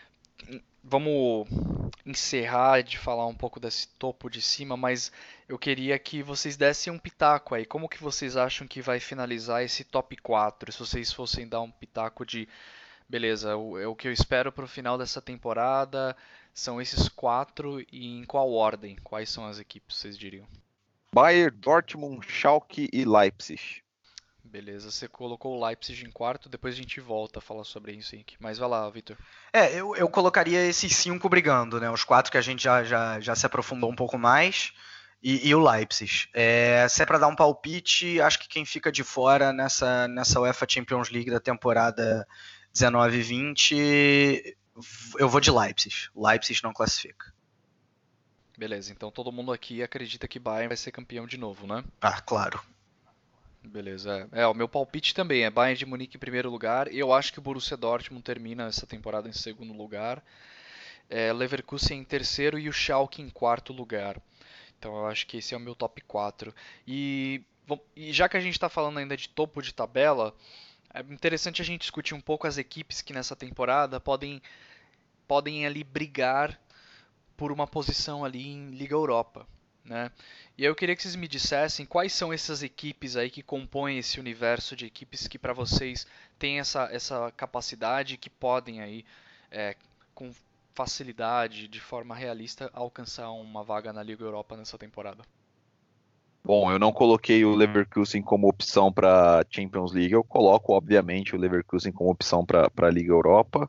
vamos encerrar de falar um pouco desse topo de cima, mas eu queria que vocês dessem um pitaco aí. Como que vocês acham que vai finalizar esse top quatro? Se vocês fossem dar um pitaco de, beleza, o, é o que eu espero pro final dessa temporada, são esses quatro e em qual ordem? Quais são as equipes, vocês diriam? Bayern, Dortmund, Schalke e Leipzig. Beleza, você colocou o Leipzig em quarto, depois a gente volta a falar sobre isso, Henrique. Mas vai lá, Vitor. É, eu, eu colocaria esses cinco brigando, né? Os quatro que a gente já, já, já se aprofundou um pouco mais e, e o Leipzig. É, se é para dar um palpite, acho que quem fica de fora nessa, nessa UEFA Champions League da temporada dezenove vinte, eu vou de Leipzig. Leipzig não classifica. Beleza, então todo mundo aqui acredita que Bayern vai ser campeão de novo, né? Ah, claro. Beleza, é. é, o meu palpite também é Bayern de Munique em primeiro lugar. Eu acho que o Borussia Dortmund termina essa temporada em segundo lugar. É, Leverkusen em terceiro e o Schalke em quarto lugar. Então eu acho que esse é o meu top quatro. E, e já que a gente está falando ainda de topo de tabela, é interessante a gente discutir um pouco as equipes que nessa temporada podem, podem ali brigar por uma posição ali em Liga Europa, né? E aí eu queria que vocês me dissessem quais são essas equipes aí que compõem esse universo de equipes que para vocês têm essa, essa capacidade, que podem aí é, com facilidade, de forma realista, alcançar uma vaga na Liga Europa nessa temporada. Bom, eu não coloquei o Leverkusen como opção para Champions League, eu coloco obviamente o Leverkusen como opção para a Liga Europa.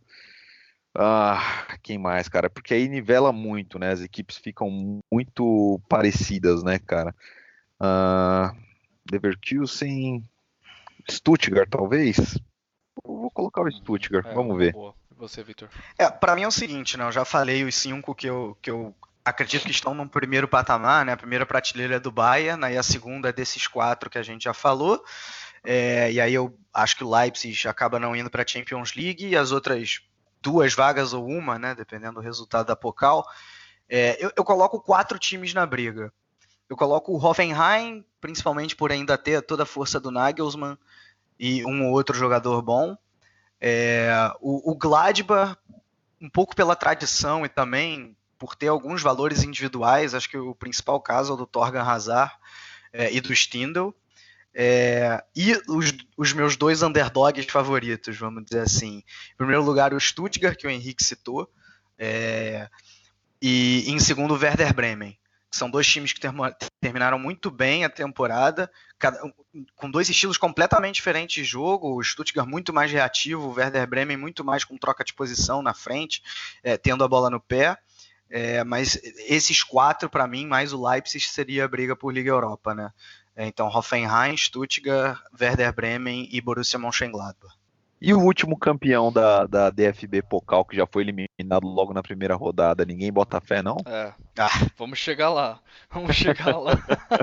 Ah, quem mais, cara? Porque aí nivela muito, né? As equipes ficam muito parecidas, né, cara? Ah, Leverkusen, Stuttgart, talvez? Eu vou colocar o Stuttgart, É, vamos uma ver. boa. E você, Vitor? É, para mim é o seguinte, né? Eu já falei os cinco que eu, que eu acredito que estão no primeiro patamar, né? A primeira prateleira é do Bayern, aí a segunda é desses quatro que a gente já falou. É, e aí eu acho que o Leipzig acaba não indo para a Champions League e as outras duas vagas ou uma, né? Dependendo do resultado da Pokal. É, eu, eu coloco quatro times na briga. Eu coloco o Hoffenheim, principalmente por ainda ter toda a força do Nagelsmann e um ou outro jogador bom. É, o, o Gladbach, um pouco pela tradição e também por ter alguns valores individuais, acho que o principal caso é o do Torgan Hazard é, e do Stindl. É, e os, os meus dois underdogs favoritos, vamos dizer assim. Em primeiro lugar, o Stuttgart, que o Henrique citou, é, e em segundo, o Werder Bremen. São dois times que terminaram muito bem a temporada, cada, com dois estilos completamente diferentes de jogo. O Stuttgart muito mais reativo, o Werder Bremen muito mais com troca de posição na frente, é, tendo a bola no pé. É, mas esses quatro, para mim, mais o Leipzig, seria a briga por Liga Europa, né? É, então, Hoffenheim, Stuttgart, Werder Bremen e Borussia Mönchengladbach. E o último campeão da, da D F B Pokal, que já foi eliminado logo na primeira rodada, ninguém bota fé, não? É, Ah. vamos chegar lá, vamos chegar lá.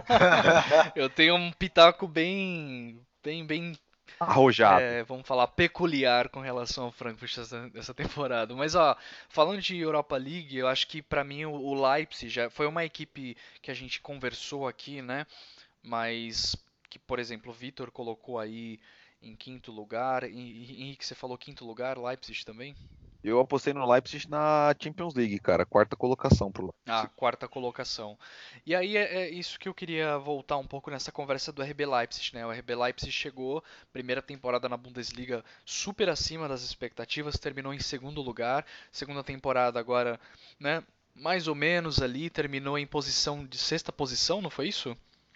Eu tenho um pitaco bem, bem, bem, Arrojado. é, vamos falar, peculiar com relação ao Frankfurt essa, essa temporada. Mas, ó, falando de Europa League, eu acho que pra mim o, o Leipzig já foi uma equipe que a gente conversou aqui, né? Mas que, por exemplo, o Vitor colocou aí em quinto lugar. E, Henrique, você falou quinto lugar, Leipzig também? Eu apostei no Leipzig na Champions League, cara. Quarta colocação pro Leipzig. Ah, quarta colocação. E aí é, é isso que eu queria voltar um pouco nessa conversa do R B Leipzig, né? O R B Leipzig chegou, primeira temporada na Bundesliga super acima das expectativas, terminou em segundo lugar. Segunda temporada agora, né? Mais ou menos ali, terminou em posição de sexta posição, não foi isso?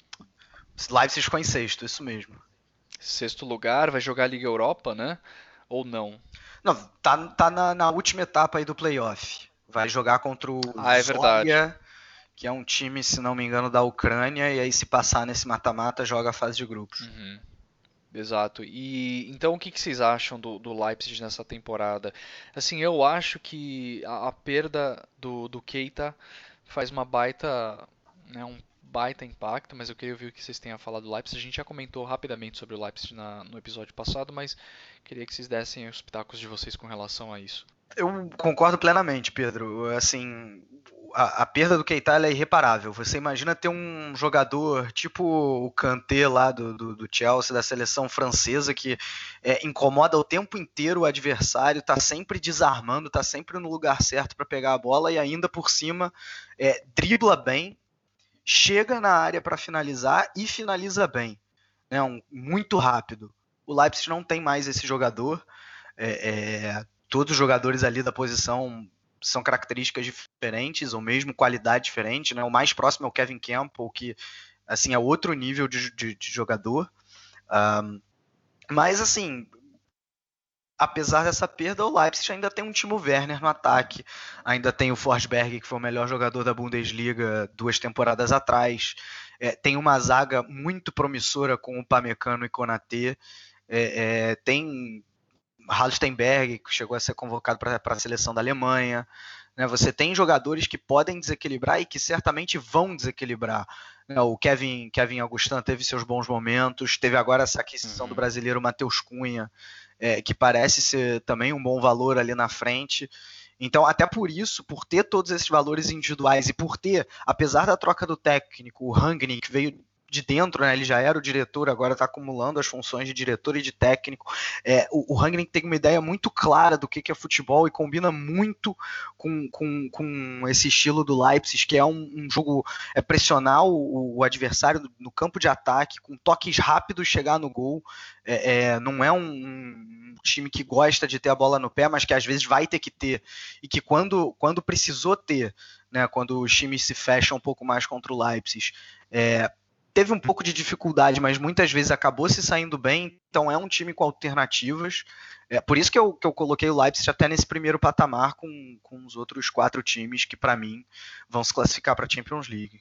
Leipzig ficou em sexto, isso mesmo. Sexto lugar, vai jogar a Liga Europa, né? Ou não? Não, tá, tá na, na última etapa aí do playoff. Vai jogar contra o Ah, é verdade. Zorya, que é um time, se não me engano, da Ucrânia, e aí se passar nesse mata-mata, joga a fase de grupos. Uhum. Exato. E então o que, que vocês acham do, do Leipzig nessa temporada? Assim, eu acho que a, a perda do, do Keita faz uma baita, né, um baita impacto, mas eu queria ouvir o que vocês têm a falar do Leipzig. A gente já comentou rapidamente sobre o Leipzig na, no episódio passado, mas queria que vocês dessem os pitacos de vocês com relação a isso. Eu concordo plenamente, Pedro. Assim, a, a perda do Keita ela é irreparável. Você imagina ter um jogador tipo o Kanté lá do, do, do Chelsea, da seleção francesa, que é, incomoda o tempo inteiro o adversário, tá sempre desarmando, tá sempre no lugar certo para pegar a bola e ainda por cima é, dribla bem, chega na área para finalizar e finaliza bem, né? Um, muito rápido. O Leipzig não tem mais esse jogador. É, é, todos os jogadores ali da posição são características diferentes ou mesmo qualidade diferente, né? O mais próximo é o Kevin Campbell, que assim é outro nível de, de, de jogador. Um, mas assim, apesar dessa perda, o Leipzig ainda tem um Timo Werner no ataque, ainda tem o Forsberg, que foi o melhor jogador da Bundesliga duas temporadas atrás, é, tem uma zaga muito promissora com o Pamecano e Konaté, é, é, tem Halstenberg, que chegou a ser convocado para a seleção da Alemanha, né? Você tem jogadores que podem desequilibrar e que certamente vão desequilibrar, né? O Kevin, Kevin Augustin teve seus bons momentos, teve agora essa aquisição uhum. do brasileiro Matheus Cunha, é, que parece ser também um bom valor ali na frente. Então, até por isso, por ter todos esses valores individuais e por ter, apesar da troca do técnico, o Rangnick, que veio de dentro, né, ele já era o diretor, agora está acumulando as funções de diretor e de técnico. É, o, o Rangnick tem uma ideia muito clara do que, que é futebol e combina muito com, com, com esse estilo do Leipzig, que é um, um jogo é pressionar o, o adversário no campo de ataque, com toques rápidos chegar no gol. É, é, não é um, um time que gosta de ter a bola no pé, mas que às vezes vai ter que ter, e que quando, quando precisou ter, né, quando os times se fecham um pouco mais contra o Leipzig, é, teve um pouco de dificuldade, mas muitas vezes acabou se saindo bem, então é um time com alternativas. É por isso que eu, que eu coloquei o Leipzig até nesse primeiro patamar com, com os outros quatro times que, para mim, vão se classificar para a Champions League.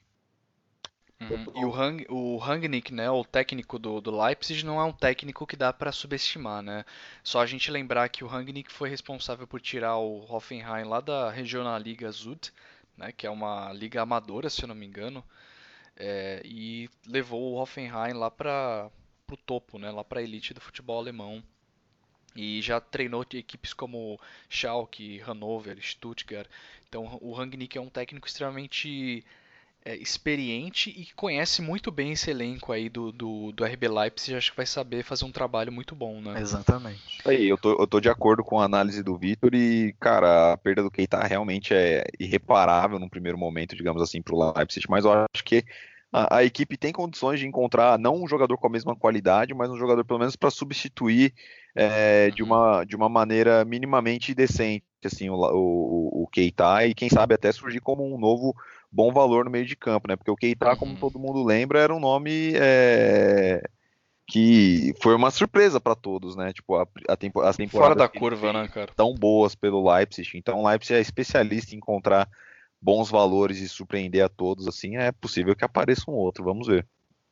Uhum. E o, Hang, o Rangnick, né, o técnico do, do Leipzig, não é um técnico que dá para subestimar, né? Só a gente lembrar que o Rangnick foi responsável por tirar o Hoffenheim lá da Regionalliga Süd né, que é uma liga amadora, se eu não me engano, é, e levou o Hoffenheim lá para o topo, né, lá para a elite do futebol alemão. E já treinou equipes como Schalke, Hannover, Stuttgart. Então o Rangnick é um técnico extremamente é, experiente e que conhece muito bem esse elenco aí do, do, do R B Leipzig. Acho que vai saber fazer um trabalho muito bom, né? Exatamente. Aí, eu tô, eu tô de acordo com a análise do Vitor e, cara, a perda do Keita realmente é irreparável num primeiro momento, digamos assim, pro Leipzig, mas eu acho que a, a equipe tem condições de encontrar não um jogador com a mesma qualidade, mas um jogador pelo menos para substituir é, de, uma, de uma maneira minimamente decente, assim, o, o, o Keita, e quem sabe até surgir como um novo bom valor no meio de campo, né? Porque o Keita, uhum. como todo mundo lembra, era um nome é, que foi uma surpresa para todos, né? Tipo, a, a tempo, as temporadas fora da curva, né, cara? Tão boas pelo Leipzig. Então o Leipzig é especialista em encontrar bons valores e surpreender a todos, assim, é possível que apareça um outro, vamos ver.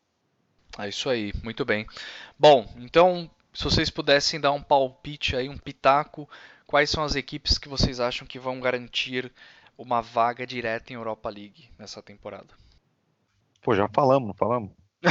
É isso aí, muito bem. Bom, então, se vocês pudessem dar um palpite aí, um pitaco, quais são as equipes que vocês acham que vão garantir uma vaga direta em Europa League nessa temporada? Pô, já falamos, não falamos?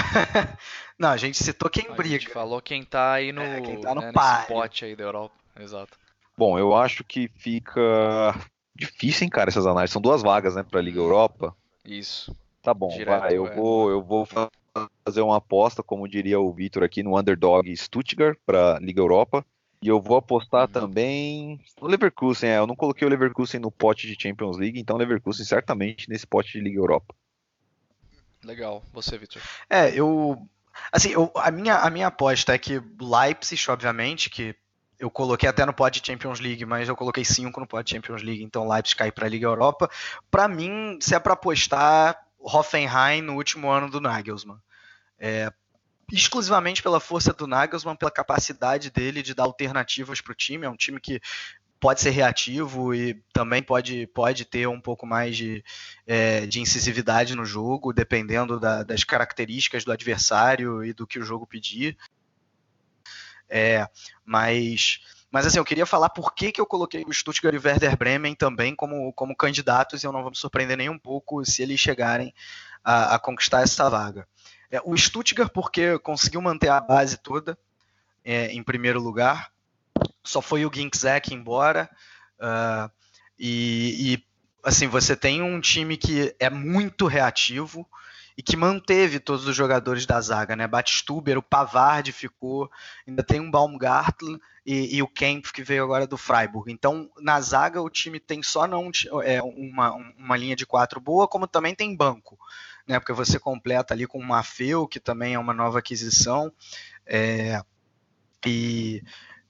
Não, a gente citou quem a briga. A gente falou quem tá aí no, é, quem tá no né, nesse pote aí da Europa, exato. Bom, eu acho que fica difícil, hein, cara, essas análises. São duas vagas, né, pra Liga Europa. Isso. Tá bom, Direto, vai, eu é. vou, eu vou fazer uma aposta, como diria o Vitor aqui, no underdog Stuttgart pra Liga Europa. E eu vou apostar uhum. também no Leverkusen. É, eu não coloquei o Leverkusen no pote de Champions League, então o Leverkusen certamente nesse pote de Liga Europa. Legal. Você, Vitor? É, eu... Assim, eu, a, minha, a minha aposta é que Leipzig, obviamente, que eu coloquei até no pod de Champions League, mas eu coloquei cinco no pod de Champions League, então Leipzig cai para a Liga Europa. Para mim, se é para apostar, Hoffenheim no último ano do Nagelsmann. É, exclusivamente pela força do Nagelsmann, pela capacidade dele de dar alternativas para o time. É um time que pode ser reativo e também pode, pode ter um pouco mais de, é, de incisividade no jogo, dependendo da, das características do adversário e do que o jogo pedir. É, mas, mas assim, eu queria falar por que, que eu coloquei o Stuttgart e o Werder Bremen também como, como candidatos, e eu não vou me surpreender nem um pouco se eles chegarem a, a conquistar essa vaga. É, o Stuttgart porque conseguiu manter a base toda é, em primeiro lugar, só foi o Ginczek embora, uh, e, e assim, você tem um time que é muito reativo e que manteve todos os jogadores da zaga, né? Batistuber, o Pavard ficou, ainda tem um Baumgartl e, e o Kempf que veio agora do Freiburg. Então, na zaga o time tem só não é, uma, uma linha de quatro boa, como também tem banco, né? Porque você completa ali com o Maffeo, que também é uma nova aquisição, é, e...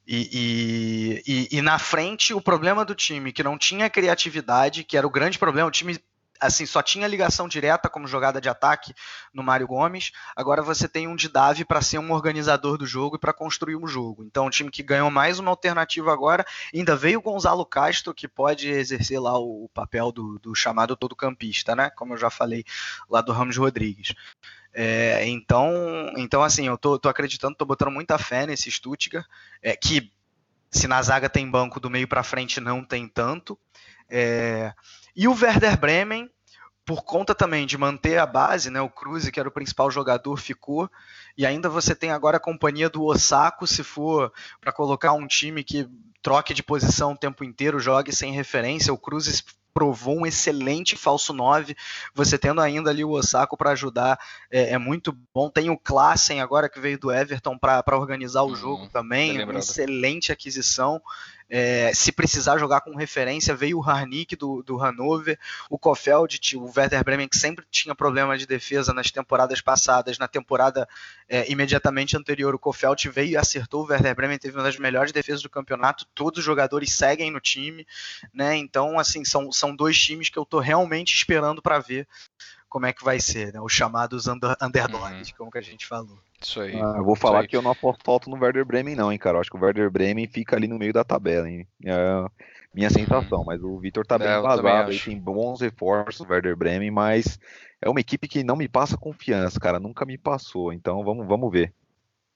E, e, e, e na frente, o problema do time, que não tinha criatividade, que era o grande problema, o time assim, só tinha ligação direta como jogada de ataque no Mário Gomes, agora você tem um Didavi para ser um organizador do jogo e para construir um jogo. Então, um time que ganhou mais uma alternativa agora, ainda veio o Gonzalo Castro, que pode exercer lá o, o papel do, do chamado todo campista, né? Como eu já falei lá do Ramos Rodrigues. É, então, então, assim, eu tô, tô acreditando, tô botando muita fé nesse Stuttgart, é, que se na zaga tem banco, do meio para frente não tem tanto. É, e o Werder Bremen, por conta também de manter a base, né, o Kruse, que era o principal jogador, ficou, e ainda você tem agora a companhia do Osako, se for para colocar um time que troque de posição o tempo inteiro, jogue sem referência, o Kruse provou um excelente falso nove, você tendo ainda ali o Osako para ajudar, é, é muito bom. Tem o Klaassen agora que veio do Everton para organizar o hum, jogo também, uma excelente aquisição. É, se precisar jogar com referência, veio o Harnik do, do Hannover, o Kofeld, o Werder Bremen, que sempre tinha problema de defesa nas temporadas passadas, na temporada é, imediatamente anterior, o Kofeld veio e acertou, o Werder Bremen teve uma das melhores defesas do campeonato, todos os jogadores seguem no time, né? Então, assim, são, são dois times que eu tô realmente esperando para ver como é que vai ser, né? Os chamados under, underdogs, uhum. como que a gente falou. Isso aí. Ah, eu vou falar que eu não aposto alto no Werder Bremen não, hein, cara. Eu acho que o Werder Bremen fica ali no meio da tabela, hein. É minha sensação, mas o Vitor tá bem é, vazado, aí tem bons reforços no Werder Bremen, mas é uma equipe que não me passa confiança, cara. Nunca me passou, então vamos, vamos ver.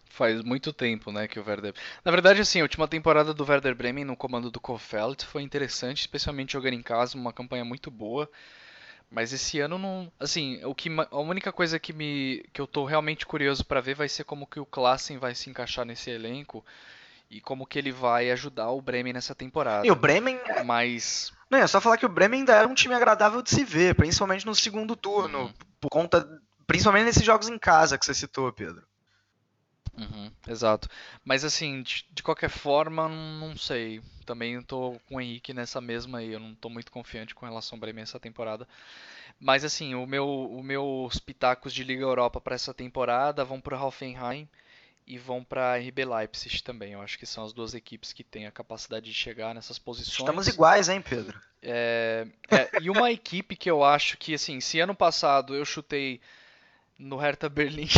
Faz muito tempo, né, que o Werder... Na verdade, assim, a última temporada do Werder Bremen no comando do Kofeld foi interessante, especialmente jogando em casa, uma campanha muito boa. Mas esse ano não, assim, o que ma- a única coisa que me que eu tô realmente curioso pra ver vai ser como que o Klaassen vai se encaixar nesse elenco e como que ele vai ajudar o Bremen nessa E o temporada. Bremen, Mas, não, é só falar que o Bremen ainda era um time agradável de se ver, principalmente no segundo turno, uhum, por conta, principalmente nesses jogos em casa que você citou, Pedro. uhum, exato. Mas assim, de, de qualquer forma, não sei. Também eu tô com o Henrique nessa mesma aí. Eu não tô muito confiante com relação ao Bremen essa temporada. Mas assim, o meu, os meus pitacos de Liga Europa para essa temporada vão pro Hoffenheim e vão para R B Leipzig também. Eu acho que são as duas equipes que têm a capacidade de chegar nessas Estamos posições. iguais, hein, Pedro? É, é, e uma equipe que eu acho que, assim, se ano passado eu chutei no Hertha Berlim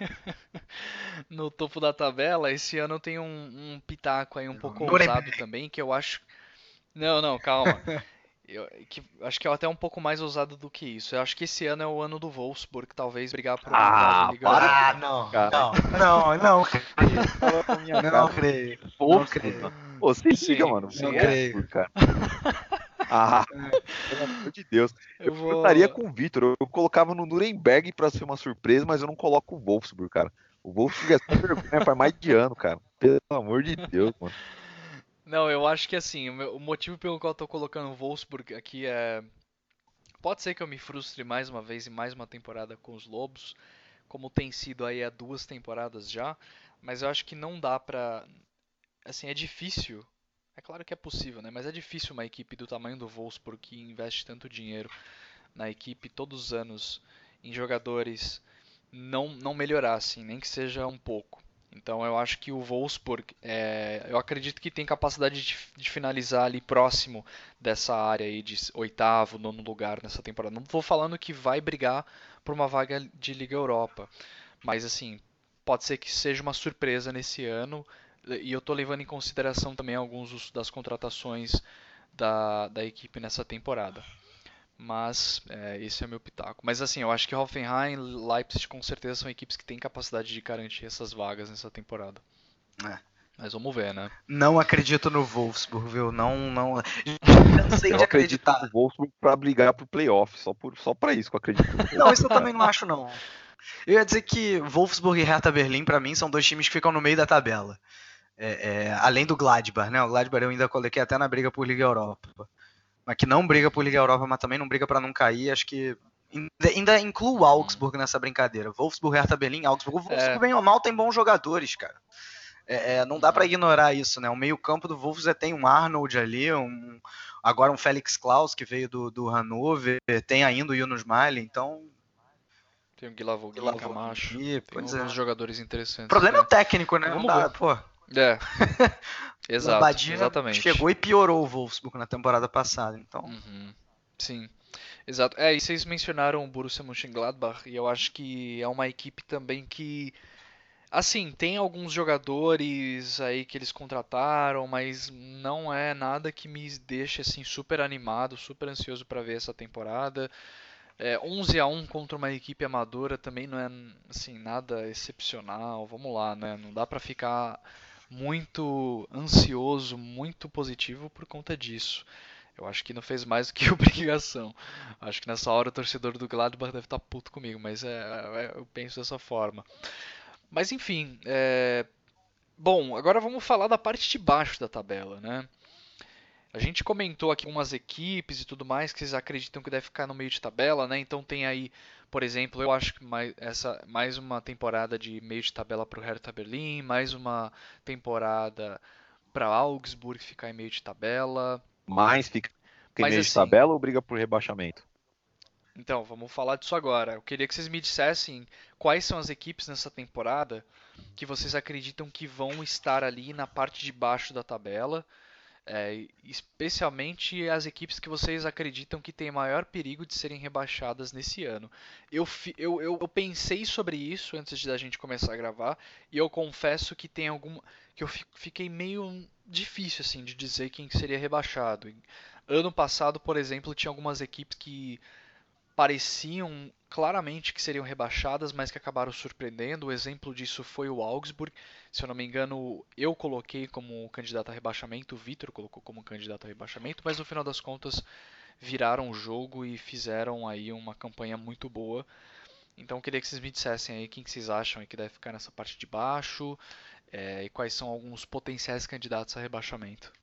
no topo da tabela, esse ano tem um, um pitaco aí um pouco ousado Nuremberg. também, que eu acho. Não, não, calma. Eu, que, acho que é até um pouco mais ousado do que isso. Eu acho que esse ano é o ano do Wolfsburg, talvez brigar por uma vaga em Ah, Liga para Europa. Ah, com não, isso, cara. não, não, não creio, Fala com a minha não cara. creio, não Wolfsburg, creio, mano. Pô, se liga, Sim, mano. não sim, é. creio. Wolfsburg, cara. Ah, pelo amor de Deus. Eu Eu estaria vou. com o Vitor. Eu, eu colocava no Nuremberg pra ser uma surpresa, mas eu não coloco o Wolfsburg, cara. O Wolfsburg é só vergonha faz mais de ano, cara. Pelo amor de Deus, mano. Não, eu acho que assim, o, meu- o motivo pelo qual eu tô colocando o Wolfsburg aqui é. Pode ser que eu me frustre mais uma vez em mais uma temporada com os Lobos, como tem sido aí há duas temporadas já, mas eu acho que não dá pra. Assim, é difícil. É claro que é possível, né? Mas é difícil uma equipe do tamanho do Wolfsburg que investe tanto dinheiro na equipe todos os anos em jogadores não, não melhorar, assim, nem que seja um pouco. Então eu acho que o Wolfsburg, é, eu acredito que tem capacidade de, de finalizar ali próximo dessa área aí de oitavo, nono lugar nessa temporada. Não vou falando que vai brigar por uma vaga de Liga Europa, mas assim, pode ser que seja uma surpresa nesse ano. E eu estou levando em consideração também alguns das contratações da, da equipe nessa temporada. Mas é, esse é o meu pitaco. Mas assim, eu acho que Hoffenheim e Leipzig com certeza são equipes que têm capacidade de garantir essas vagas nessa temporada. É. Mas vamos ver, né? Não acredito no Wolfsburg, viu? Não, não. Cansei Eu de acredito acreditar. no Wolfsburg pra brigar pro playoff. Só, por, só pra isso que eu acredito no Wolfsburg. Não, isso eu também não acho, não. Eu ia dizer que Wolfsburg e Hertha Berlim, pra mim, são dois times que ficam no meio da tabela. É, é, além do Gladbach, né? O Gladbach eu ainda coloquei até na briga por Liga Europa. Mas que não briga por Liga Europa, mas também não briga pra não cair. Acho que ainda, ainda inclui o Augsburg nessa brincadeira. Wolfsburg, Hertha Berlim, Augsburg. O Wolfsburg, É, bem ou mal, tem bons jogadores, cara. É, é, não dá pra uhum. ignorar isso, né? O meio-campo do Wolves tem um Arnold ali, um, agora um Felix Klaus que veio do, do Hannover, tem ainda o Yunus Mali, então. Tem o Guilavogui, Camacho. Aqui, Tem pois alguns é. jogadores O interessantes. problema é o É. técnico, né? Mas Não vamos dá, ver. pô. É, O exato, Labadie exatamente. chegou e piorou o Wolfsburg na temporada passada, então. Uhum. Sim, exato. É, e vocês mencionaram o Borussia Mönchengladbach e eu acho que é uma equipe também que, assim, tem alguns jogadores aí que eles contrataram, mas não é nada que me deixe assim super animado, super ansioso para ver essa temporada. É, onze a um contra uma equipe amadora também não é assim nada excepcional. Vamos lá, né? Não dá para ficar muito ansioso, muito positivo por conta disso. Eu acho que não fez mais do que obrigação. Acho que nessa hora o torcedor do Gladbach deve estar puto comigo, mas é, é, eu penso dessa forma. Mas enfim, é... bom, agora vamos falar da parte de baixo da tabela, né? A gente comentou aqui umas equipes e tudo mais que vocês acreditam que deve ficar no meio de tabela, né? Então tem aí, por exemplo, eu acho que mais, essa, mais uma temporada de meio de tabela para o Hertha Berlim, mais uma temporada para Augsburg ficar em meio de tabela. Mas fica em Mas meio de assim, tabela ou briga por rebaixamento? então, vamos falar disso agora. Eu queria que vocês me dissessem quais são as equipes nessa temporada que vocês acreditam que vão estar ali na parte de baixo da tabela, é, especialmente as equipes que vocês acreditam que têm maior perigo de serem rebaixadas nesse ano. Eu, eu, eu, eu pensei sobre isso antes de a gente começar a gravar e eu confesso que tem alguma que eu fiquei meio difícil assim de dizer quem seria rebaixado. Ano passado, por exemplo, tinha algumas equipes que pareciam claramente que seriam rebaixadas, mas que acabaram surpreendendo. O exemplo disso foi o Augsburg. Se eu não me engano, eu coloquei como candidato a rebaixamento, o Vitor colocou como candidato a rebaixamento, mas no final das contas viraram o jogo e fizeram aí uma campanha muito boa. Então eu queria que vocês me dissessem aí quem que vocês acham aí que deve ficar nessa parte de baixo, é, e quais são alguns potenciais candidatos a rebaixamento.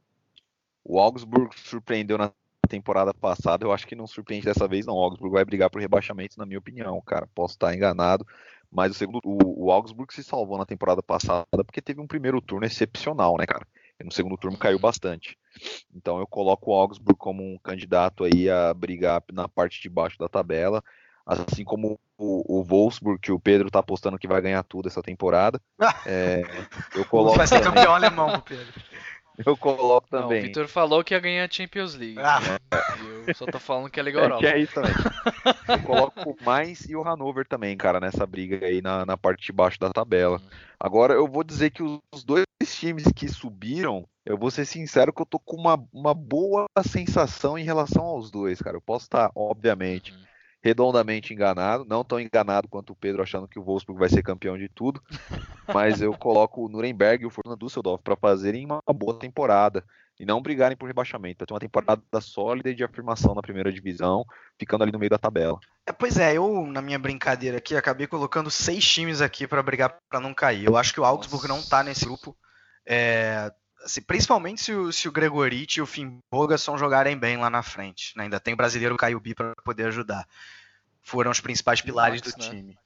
O Augsburg surpreendeu na temporada passada, eu acho que não surpreende dessa vez não. O Augsburg vai brigar por rebaixamento, na minha opinião, cara. Posso estar enganado, mas o, segundo, o, o Augsburg se salvou na temporada passada porque teve um primeiro turno excepcional, né, cara? E no segundo turno caiu bastante. Então eu coloco o Augsburg como um candidato aí a brigar na parte de baixo da tabela, assim como o, o Wolfsburg, que o Pedro tá apostando que vai ganhar tudo essa temporada. É, eu coloco vai ser campeão alemão, Pedro. Eu coloco também. Não, o Vitor falou que ia ganhar a Champions League. Ah. Né? Eu só tô falando que é Liga Europa. É, que é isso também. Eu coloco o Mainz e o Hannover também, cara, nessa briga aí na, na parte de baixo da tabela. Agora, eu vou dizer que os dois times que subiram, eu vou ser sincero que eu tô com uma, uma boa sensação em relação aos dois, cara. Eu posso estar, obviamente, uhum. redondamente enganado, não tão enganado quanto o Pedro achando que o Wolfsburg vai ser campeão de tudo, mas eu coloco o Nuremberg e o Fortuna Düsseldorf para fazerem uma boa temporada e não brigarem por rebaixamento, para ter uma temporada sólida e de afirmação na primeira divisão, ficando ali no meio da tabela. É, pois é, eu na minha brincadeira aqui acabei colocando seis times aqui para brigar para não cair. Eu acho que o Augsburg Nossa. não tá nesse grupo, é, assim, principalmente se o, se o Gregoritsch e o Finn Bogason jogarem bem lá na frente, né? Ainda tem o brasileiro Caio Bi para poder ajudar. Foram os principais pilares Max, do né? time.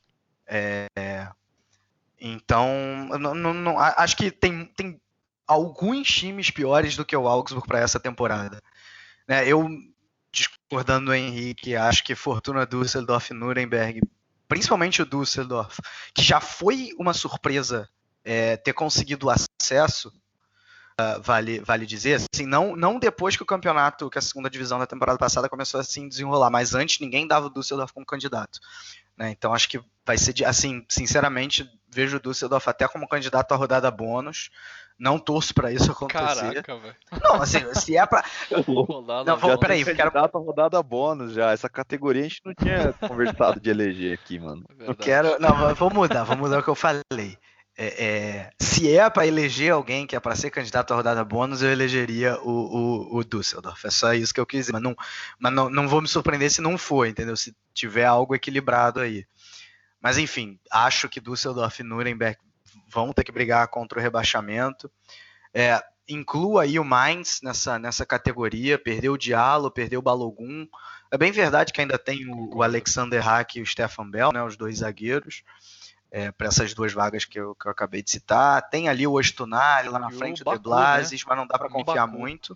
É, então, não, não, não, acho que tem, tem alguns times piores do que o Augsburg para essa temporada. É, eu, discordando do Henrique, acho que Fortuna Düsseldorf e Nuremberg, principalmente o Düsseldorf, que já foi uma surpresa é, ter conseguido acesso, uh, vale, vale dizer, assim, não, não depois que o campeonato, que a segunda divisão da temporada passada começou a assim, desenrolar, mas antes ninguém dava o Düsseldorf como candidato. Né? Então acho que vai ser, assim, sinceramente, vejo o Düsseldorf até como candidato à rodada bônus. Não torço pra isso acontecer. Caraca, velho. Não, assim, se é pra... Não, vou, peraí, quero... candidato à rodada bônus já. Essa categoria a gente não tinha conversado de eleger aqui, mano. Eu quero... Não, vou mudar, vou mudar o que eu falei. É, é... Se é pra eleger alguém que é pra ser candidato à rodada bônus, eu elegeria o, o, o Düsseldorf. É só isso que eu quis dizer. Mas, não, mas não, não vou me surpreender se não for, entendeu? Se tiver algo equilibrado aí. Mas enfim, acho que Düsseldorf e Nuremberg vão ter que brigar contra o rebaixamento. É, inclua aí o Mainz nessa, nessa categoria, perdeu o Diallo, perdeu o Balogun. É bem verdade que ainda tem o, o Alexander Hack e o Stefan Bell, né, os dois zagueiros, é, para essas duas vagas que eu, que eu acabei de citar. Tem ali o Ostunari lá na e frente, o, o De Blasis, né? Mas não dá para confiar Baku. muito.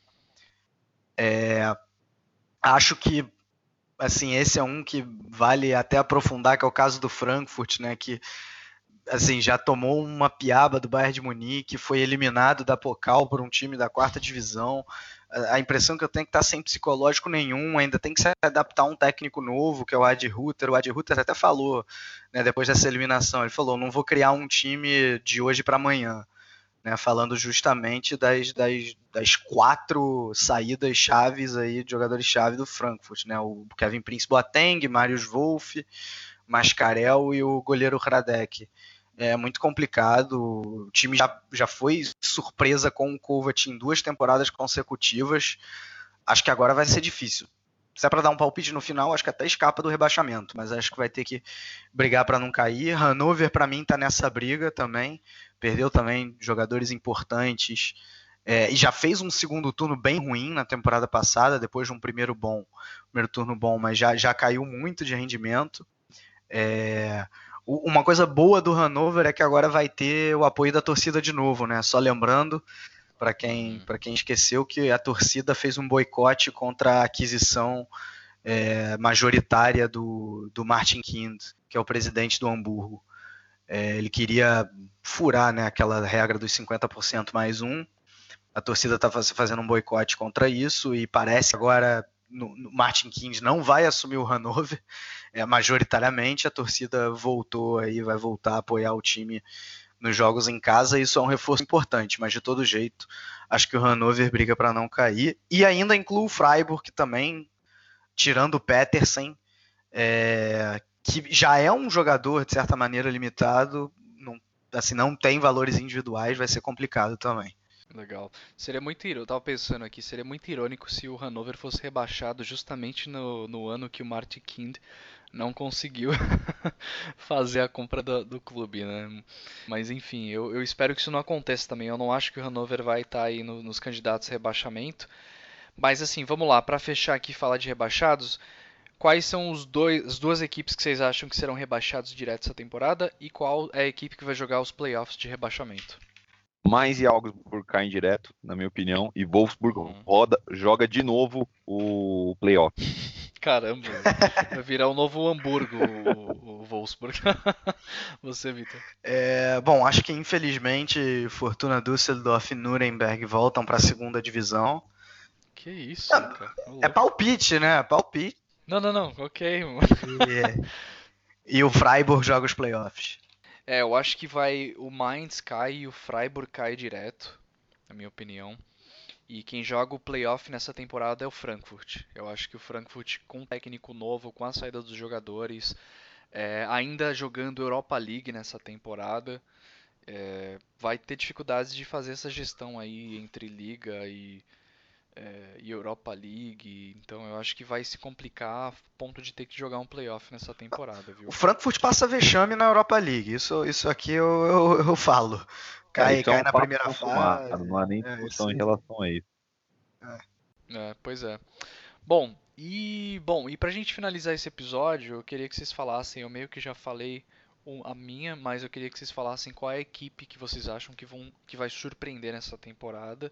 É, acho que assim, esse é um que vale até aprofundar, que é o caso do Frankfurt, né, que assim, já tomou uma piaba do Bayern de Munique, foi eliminado da Pokal por um time da quarta divisão. A impressão que eu tenho é que tá sem psicológico nenhum, ainda tem que se adaptar a um técnico novo, que é o Adi Hütter. O Adi Hütter até falou, né, depois dessa eliminação, ele falou, não vou criar um time de hoje para amanhã. Né, falando justamente das, das, das quatro saídas chaves aí, de jogadores-chave do Frankfurt, né, o Kevin Prince Boateng, Marius Wolff, Mascarell e o goleiro Hradek. É muito complicado, o time já, já foi surpresa com o Kovac em duas temporadas consecutivas, acho que agora vai ser difícil. Se é para dar um palpite no final, acho que até escapa do rebaixamento, mas acho que vai ter que brigar para não cair. Hannover, para mim, está nessa briga também. Perdeu também jogadores importantes. É, e já fez um segundo turno bem ruim na temporada passada, depois de um primeiro bom, primeiro turno bom, mas já, já caiu muito de rendimento. É, uma coisa boa do Hannover é que agora vai ter o apoio da torcida de novo, né? Só lembrando, para quem, para quem esqueceu, que a torcida fez um boicote contra a aquisição é, majoritária do, do Martin Kind, que é o presidente do Hamburgo. É, ele queria furar, né, aquela regra dos cinquenta por cento mais um. A torcida está fazendo um boicote contra isso e parece que agora no, no Martin Kind não vai assumir o Hannover. É, majoritariamente a torcida voltou aí, vai voltar a apoiar o time nos jogos em casa, isso é um reforço importante, mas de todo jeito, acho que o Hannover briga para não cair, e ainda inclui o Freiburg, que também, tirando o Petersen, é, que já é um jogador, de certa maneira, limitado, não, assim, não tem valores individuais, vai ser complicado também. Legal. Seria muito irônico, eu tava pensando aqui, seria muito irônico se o Hannover fosse rebaixado justamente no, no ano que o Martin Kind não conseguiu fazer a compra do, do clube, né? Mas enfim, eu, eu espero que isso não aconteça também. Eu não acho que o Hannover vai estar aí no, nos candidatos a rebaixamento. Mas assim, vamos lá, para fechar aqui e falar de rebaixados, quais são os dois, as duas equipes que vocês acham que serão rebaixados direto essa temporada e qual é a equipe que vai jogar os playoffs de rebaixamento? Mainz e Augsburg caem direto, na minha opinião, e Wolfsburg Uhum. roda, joga de novo o playoff. Caramba, vai virar o novo Hamburgo, o, o Wolfsburg. Você, Vitor? É, bom, acho que infelizmente Fortuna Düsseldorf e Nuremberg voltam para a segunda divisão. Que isso, cara. É palpite, né? Palpite. Não, não, não. Ok, mano. E, e o Freiburg joga os playoffs. É, eu acho que vai. O Mainz cai e o Freiburg cai direto, na minha opinião. E quem joga o playoff nessa temporada é o Frankfurt. Eu acho que o Frankfurt, com um técnico novo, com a saída dos jogadores, é, ainda jogando Europa League nessa temporada, é, vai ter dificuldades de fazer essa gestão aí entre Liga e, é, e Europa League. Então eu acho que vai se complicar a ponto de ter que jogar um playoff nessa temporada, viu? O Frankfurt passa vexame na Europa League. Isso, isso aqui eu, eu, eu falo. Cai, é, então cai é um na primeira consumado, fase. não há nem É, discussão isso. em relação a isso. É, pois é. Bom, e bom, e pra gente finalizar esse episódio, eu queria que vocês falassem, eu meio que já falei um- a minha, mas eu queria que vocês falassem qual é a equipe que vocês acham que, vão, que vai surpreender nessa temporada.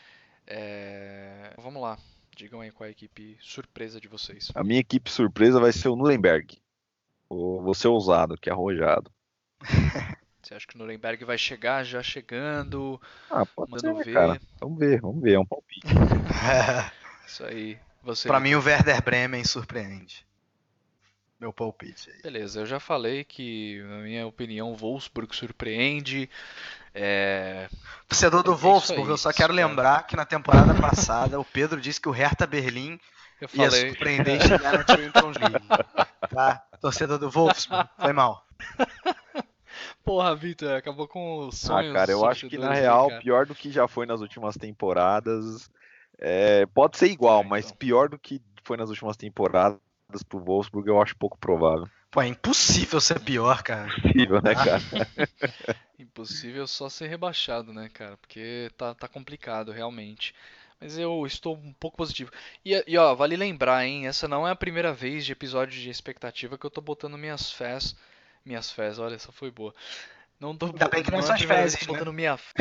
É, vamos lá, digam aí qual é a equipe surpresa de vocês. A minha equipe surpresa vai ser o Nuremberg. Vou vou ser ousado, que é arrojado. Você acha que o Nuremberg vai chegar já chegando, Ah, pode mandando ser, ver? cara. Vamos ver, vamos ver, é um palpite. Isso aí. Você, Pra Vitor? mim o Werder Bremen surpreende. Meu palpite aí. Beleza, eu já falei que, na minha opinião, o Wolfsburg surpreende. É, Torcedor do É isso Wolfsburg, aí, eu só quero espero. lembrar que na temporada passada o Pedro disse que o Hertha Berlim eu ia falei. surpreender e chegar na Champions League. Tá? Torcedor do Wolfsburg, foi mal. Porra, Vitor, acabou com os sonhos. Ah, cara, eu dos acho que na torcedores aí, real, cara. pior do que já foi nas últimas temporadas, é, pode ser igual, Ah, mas então. pior do que foi nas últimas temporadas pro Wolfsburg, eu acho pouco provável. Pô, é impossível ser pior, cara. Possível, né, cara? Impossível só ser rebaixado, né, cara? Porque tá, tá complicado, realmente. Mas eu estou um pouco positivo. E, e, ó, vale lembrar, hein? Essa não é a primeira vez de episódio de expectativa que eu tô botando minhas fés. Minhas fés, olha, essa foi boa. Não tô Ainda bem que não é são a as primeira vez que fezes, eu tô né? botando minha fé.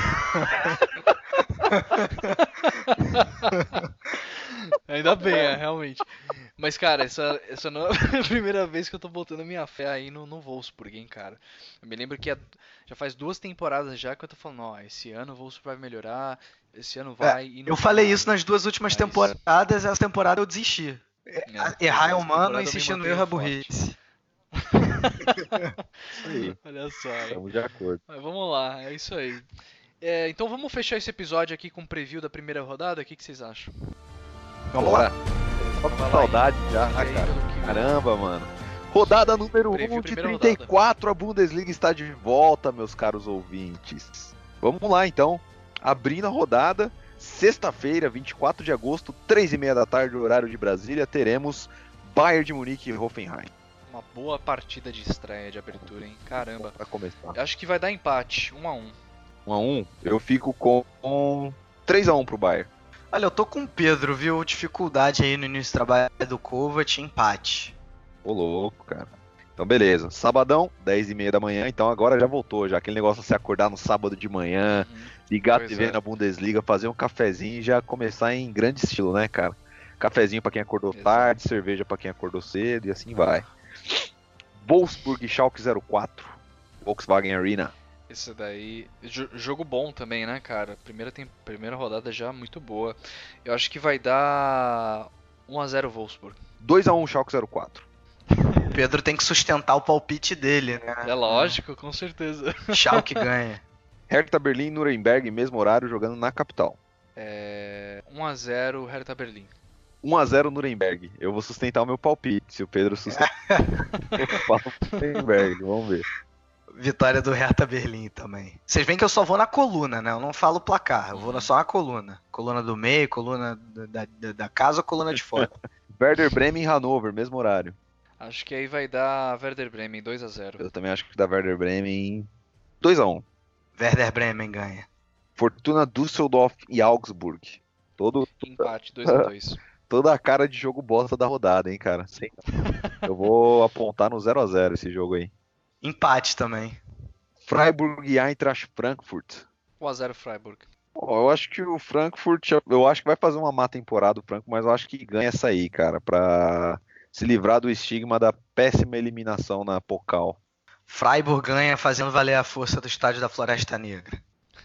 Ainda bem, é, realmente. Mas, cara, essa, essa não é a primeira vez que eu tô botando minha fé aí no, no Wolfsburg, hein, cara. Eu me lembro que a- já faz duas temporadas já que eu tô falando, ó, esse ano o Wolfsburg vai melhorar, esse ano vai e não Eu falei vai. isso nas duas últimas Mas- temporadas, essa temporada eu desisti. É, Errar é essa humano, temporada eu me insistir no mantenho erro é forte. burrice. Isso aí, Olha só, hein. estamos de acordo. Mas vamos lá, é isso aí. É, então vamos fechar esse episódio aqui com um preview da primeira rodada, o que, que vocês acham? Vamos lá. Só com Vai lá, saudade já, E aí, cara. pelo que- Caramba, mano. Rodada número Preview um de primeira trinta e quatro, a Bundesliga está de volta, meus caros ouvintes. Vamos lá, então. Abrindo a rodada, sexta-feira, vinte e quatro de agosto, três e meia da tarde, horário de Brasília, teremos Bayern de Munique e Hoffenheim. Uma boa partida de estreia, de abertura, hein? Caramba. Para começar. Eu acho que vai dar empate, um a um. um a um, eu fico com três a um pro Bayern. Olha, eu tô com o Pedro, viu? Dificuldade aí no início do trabalho do Kovac, empate. Ô louco, cara. Então beleza, sabadão, dez e meia da manhã, então agora já voltou, já aquele negócio de se acordar no sábado de manhã, Uhum. ligar a Pois T V é. na Bundesliga, fazer um cafezinho e já começar em grande estilo, né, cara? Cafezinho pra quem acordou Exato. tarde, cerveja pra quem acordou cedo e assim vai. Wolfsburg e Schalke zero quatro, Volkswagen Arena. Esse daí. jo- Jogo bom também, né, cara? Primeira, tem... Primeira rodada já muito boa. Eu acho que vai dar um a zero Wolfsburg. dois a um Schalke zero quatro. O Pedro tem que sustentar o palpite dele, né? É lógico, com certeza. Schalke ganha. Hertha Berlim e Nuremberg, mesmo horário, jogando na capital. É... um a zero Hertha Berlim. um a zero Nuremberg. Eu vou sustentar o meu palpite, se o Pedro sustentar. Eu falo Nuremberg, vamos ver. Vitória do Hertha Berlim também. Vocês veem que eu só vou na coluna, né? Eu não falo placar, eu vou só na coluna. Coluna do meio, coluna da, da, da casa ou coluna de fora. Werder Bremen e Hannover, mesmo horário. Acho que aí vai dar Werder Bremen dois a zero. Eu também acho que dá Werder Bremen dois a um. Werder Bremen ganha. Fortuna Düsseldorf e Augsburg. Todo, Empate, dois a dois. Toda a cara de jogo bosta da rodada, hein, cara. Sem... Eu vou apontar no zero a zero esse jogo aí. Empate também. Freiburg e Eintracht Frankfurt. um a zero Freiburg. Bom, eu acho que o Frankfurt, eu acho que vai fazer uma má temporada o Frankfurt, mas eu acho que ganha essa aí, cara, pra se livrar do estigma da péssima eliminação na Pokal. Freiburg ganha fazendo valer a força do estádio da Floresta Negra.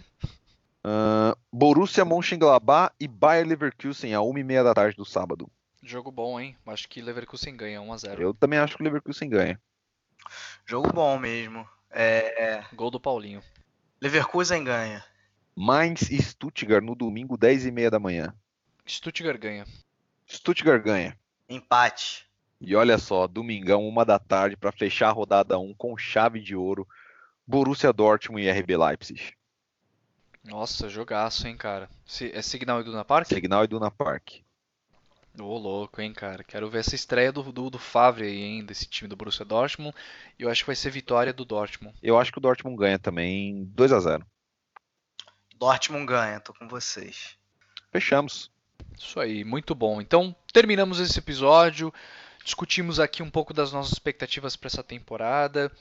Uh, Borussia Mönchengladbach e Bayer Leverkusen a uma e meia da tarde do sábado. Jogo bom, hein? Acho que Leverkusen ganha um a zero. Eu também acho que o Leverkusen ganha. Jogo bom mesmo. É... Gol do Paulinho. Leverkusen ganha. Mainz e Stuttgart no domingo, dez e meia da manhã. Stuttgart ganha. Stuttgart ganha. Empate. E olha só, domingão, uma da tarde, para fechar a rodada um com chave de ouro, Borussia Dortmund e R B Leipzig. Nossa, jogaço, hein, cara. É Signal Iduna Park? Signal Iduna Park. Ô, louco, hein, cara. Quero ver essa estreia do, do, do Favre aí, hein, desse time do Borussia Dortmund. E eu acho que vai ser vitória do Dortmund. Eu acho que o Dortmund ganha também, dois a zero. Dortmund ganha, tô com vocês. Fechamos. Isso aí, muito bom. Então, terminamos esse episódio. Discutimos aqui um pouco das nossas expectativas para essa temporada.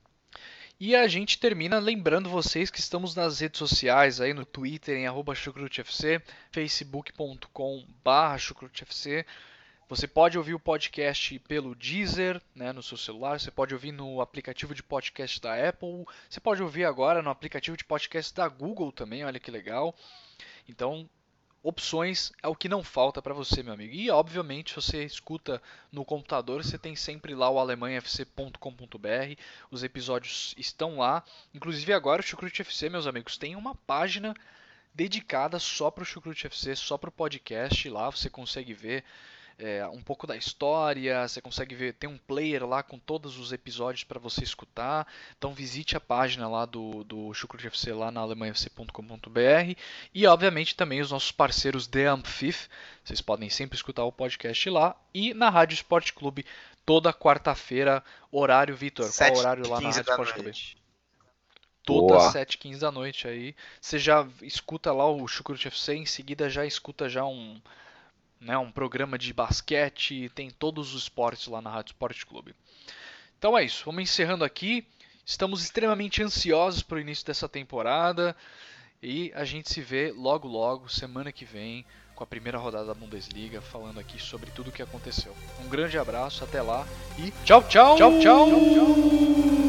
E a gente termina lembrando vocês que estamos nas redes sociais, aí no Twitter em arroba chucrutefc, facebook ponto com barra chucrutefc. Você pode ouvir o podcast pelo Deezer, né, no seu celular, você pode ouvir no aplicativo de podcast da Apple, você pode ouvir agora no aplicativo de podcast da Google também, olha que legal. Então, opções é o que não falta para você, meu amigo. E, obviamente, se você escuta no computador, você tem sempre lá o alemanha f c ponto com ponto b r. Os episódios estão lá. Inclusive, agora o Chucrute F C, meus amigos, tem uma página dedicada só para o Chucrute F C, só para o podcast. Lá você consegue ver é, um pouco da história, você consegue ver, tem um player lá com todos os episódios para você escutar. Então visite a página lá do, do Chucrute F C lá na alemanha f c ponto com ponto b r e obviamente também os nossos parceiros The Ampfif. Vocês podem sempre escutar o podcast lá e na Rádio Esporte Clube toda quarta-feira, horário, Vitor, qual horário lá na Rádio Esporte Clube? Toda às sete e quinze da noite aí. Você já escuta lá o Chucrute F C, em seguida já escuta já um Né, um programa de basquete, tem todos os esportes lá na Rádio Esporte Clube. Então é isso, vamos encerrando aqui. Estamos extremamente ansiosos para o início dessa temporada e a gente se vê logo logo, semana que vem, com a primeira rodada da Bundesliga, falando aqui sobre tudo o que aconteceu. Um grande abraço, até lá e tchau, tchau, tchau, tchau. tchau, tchau.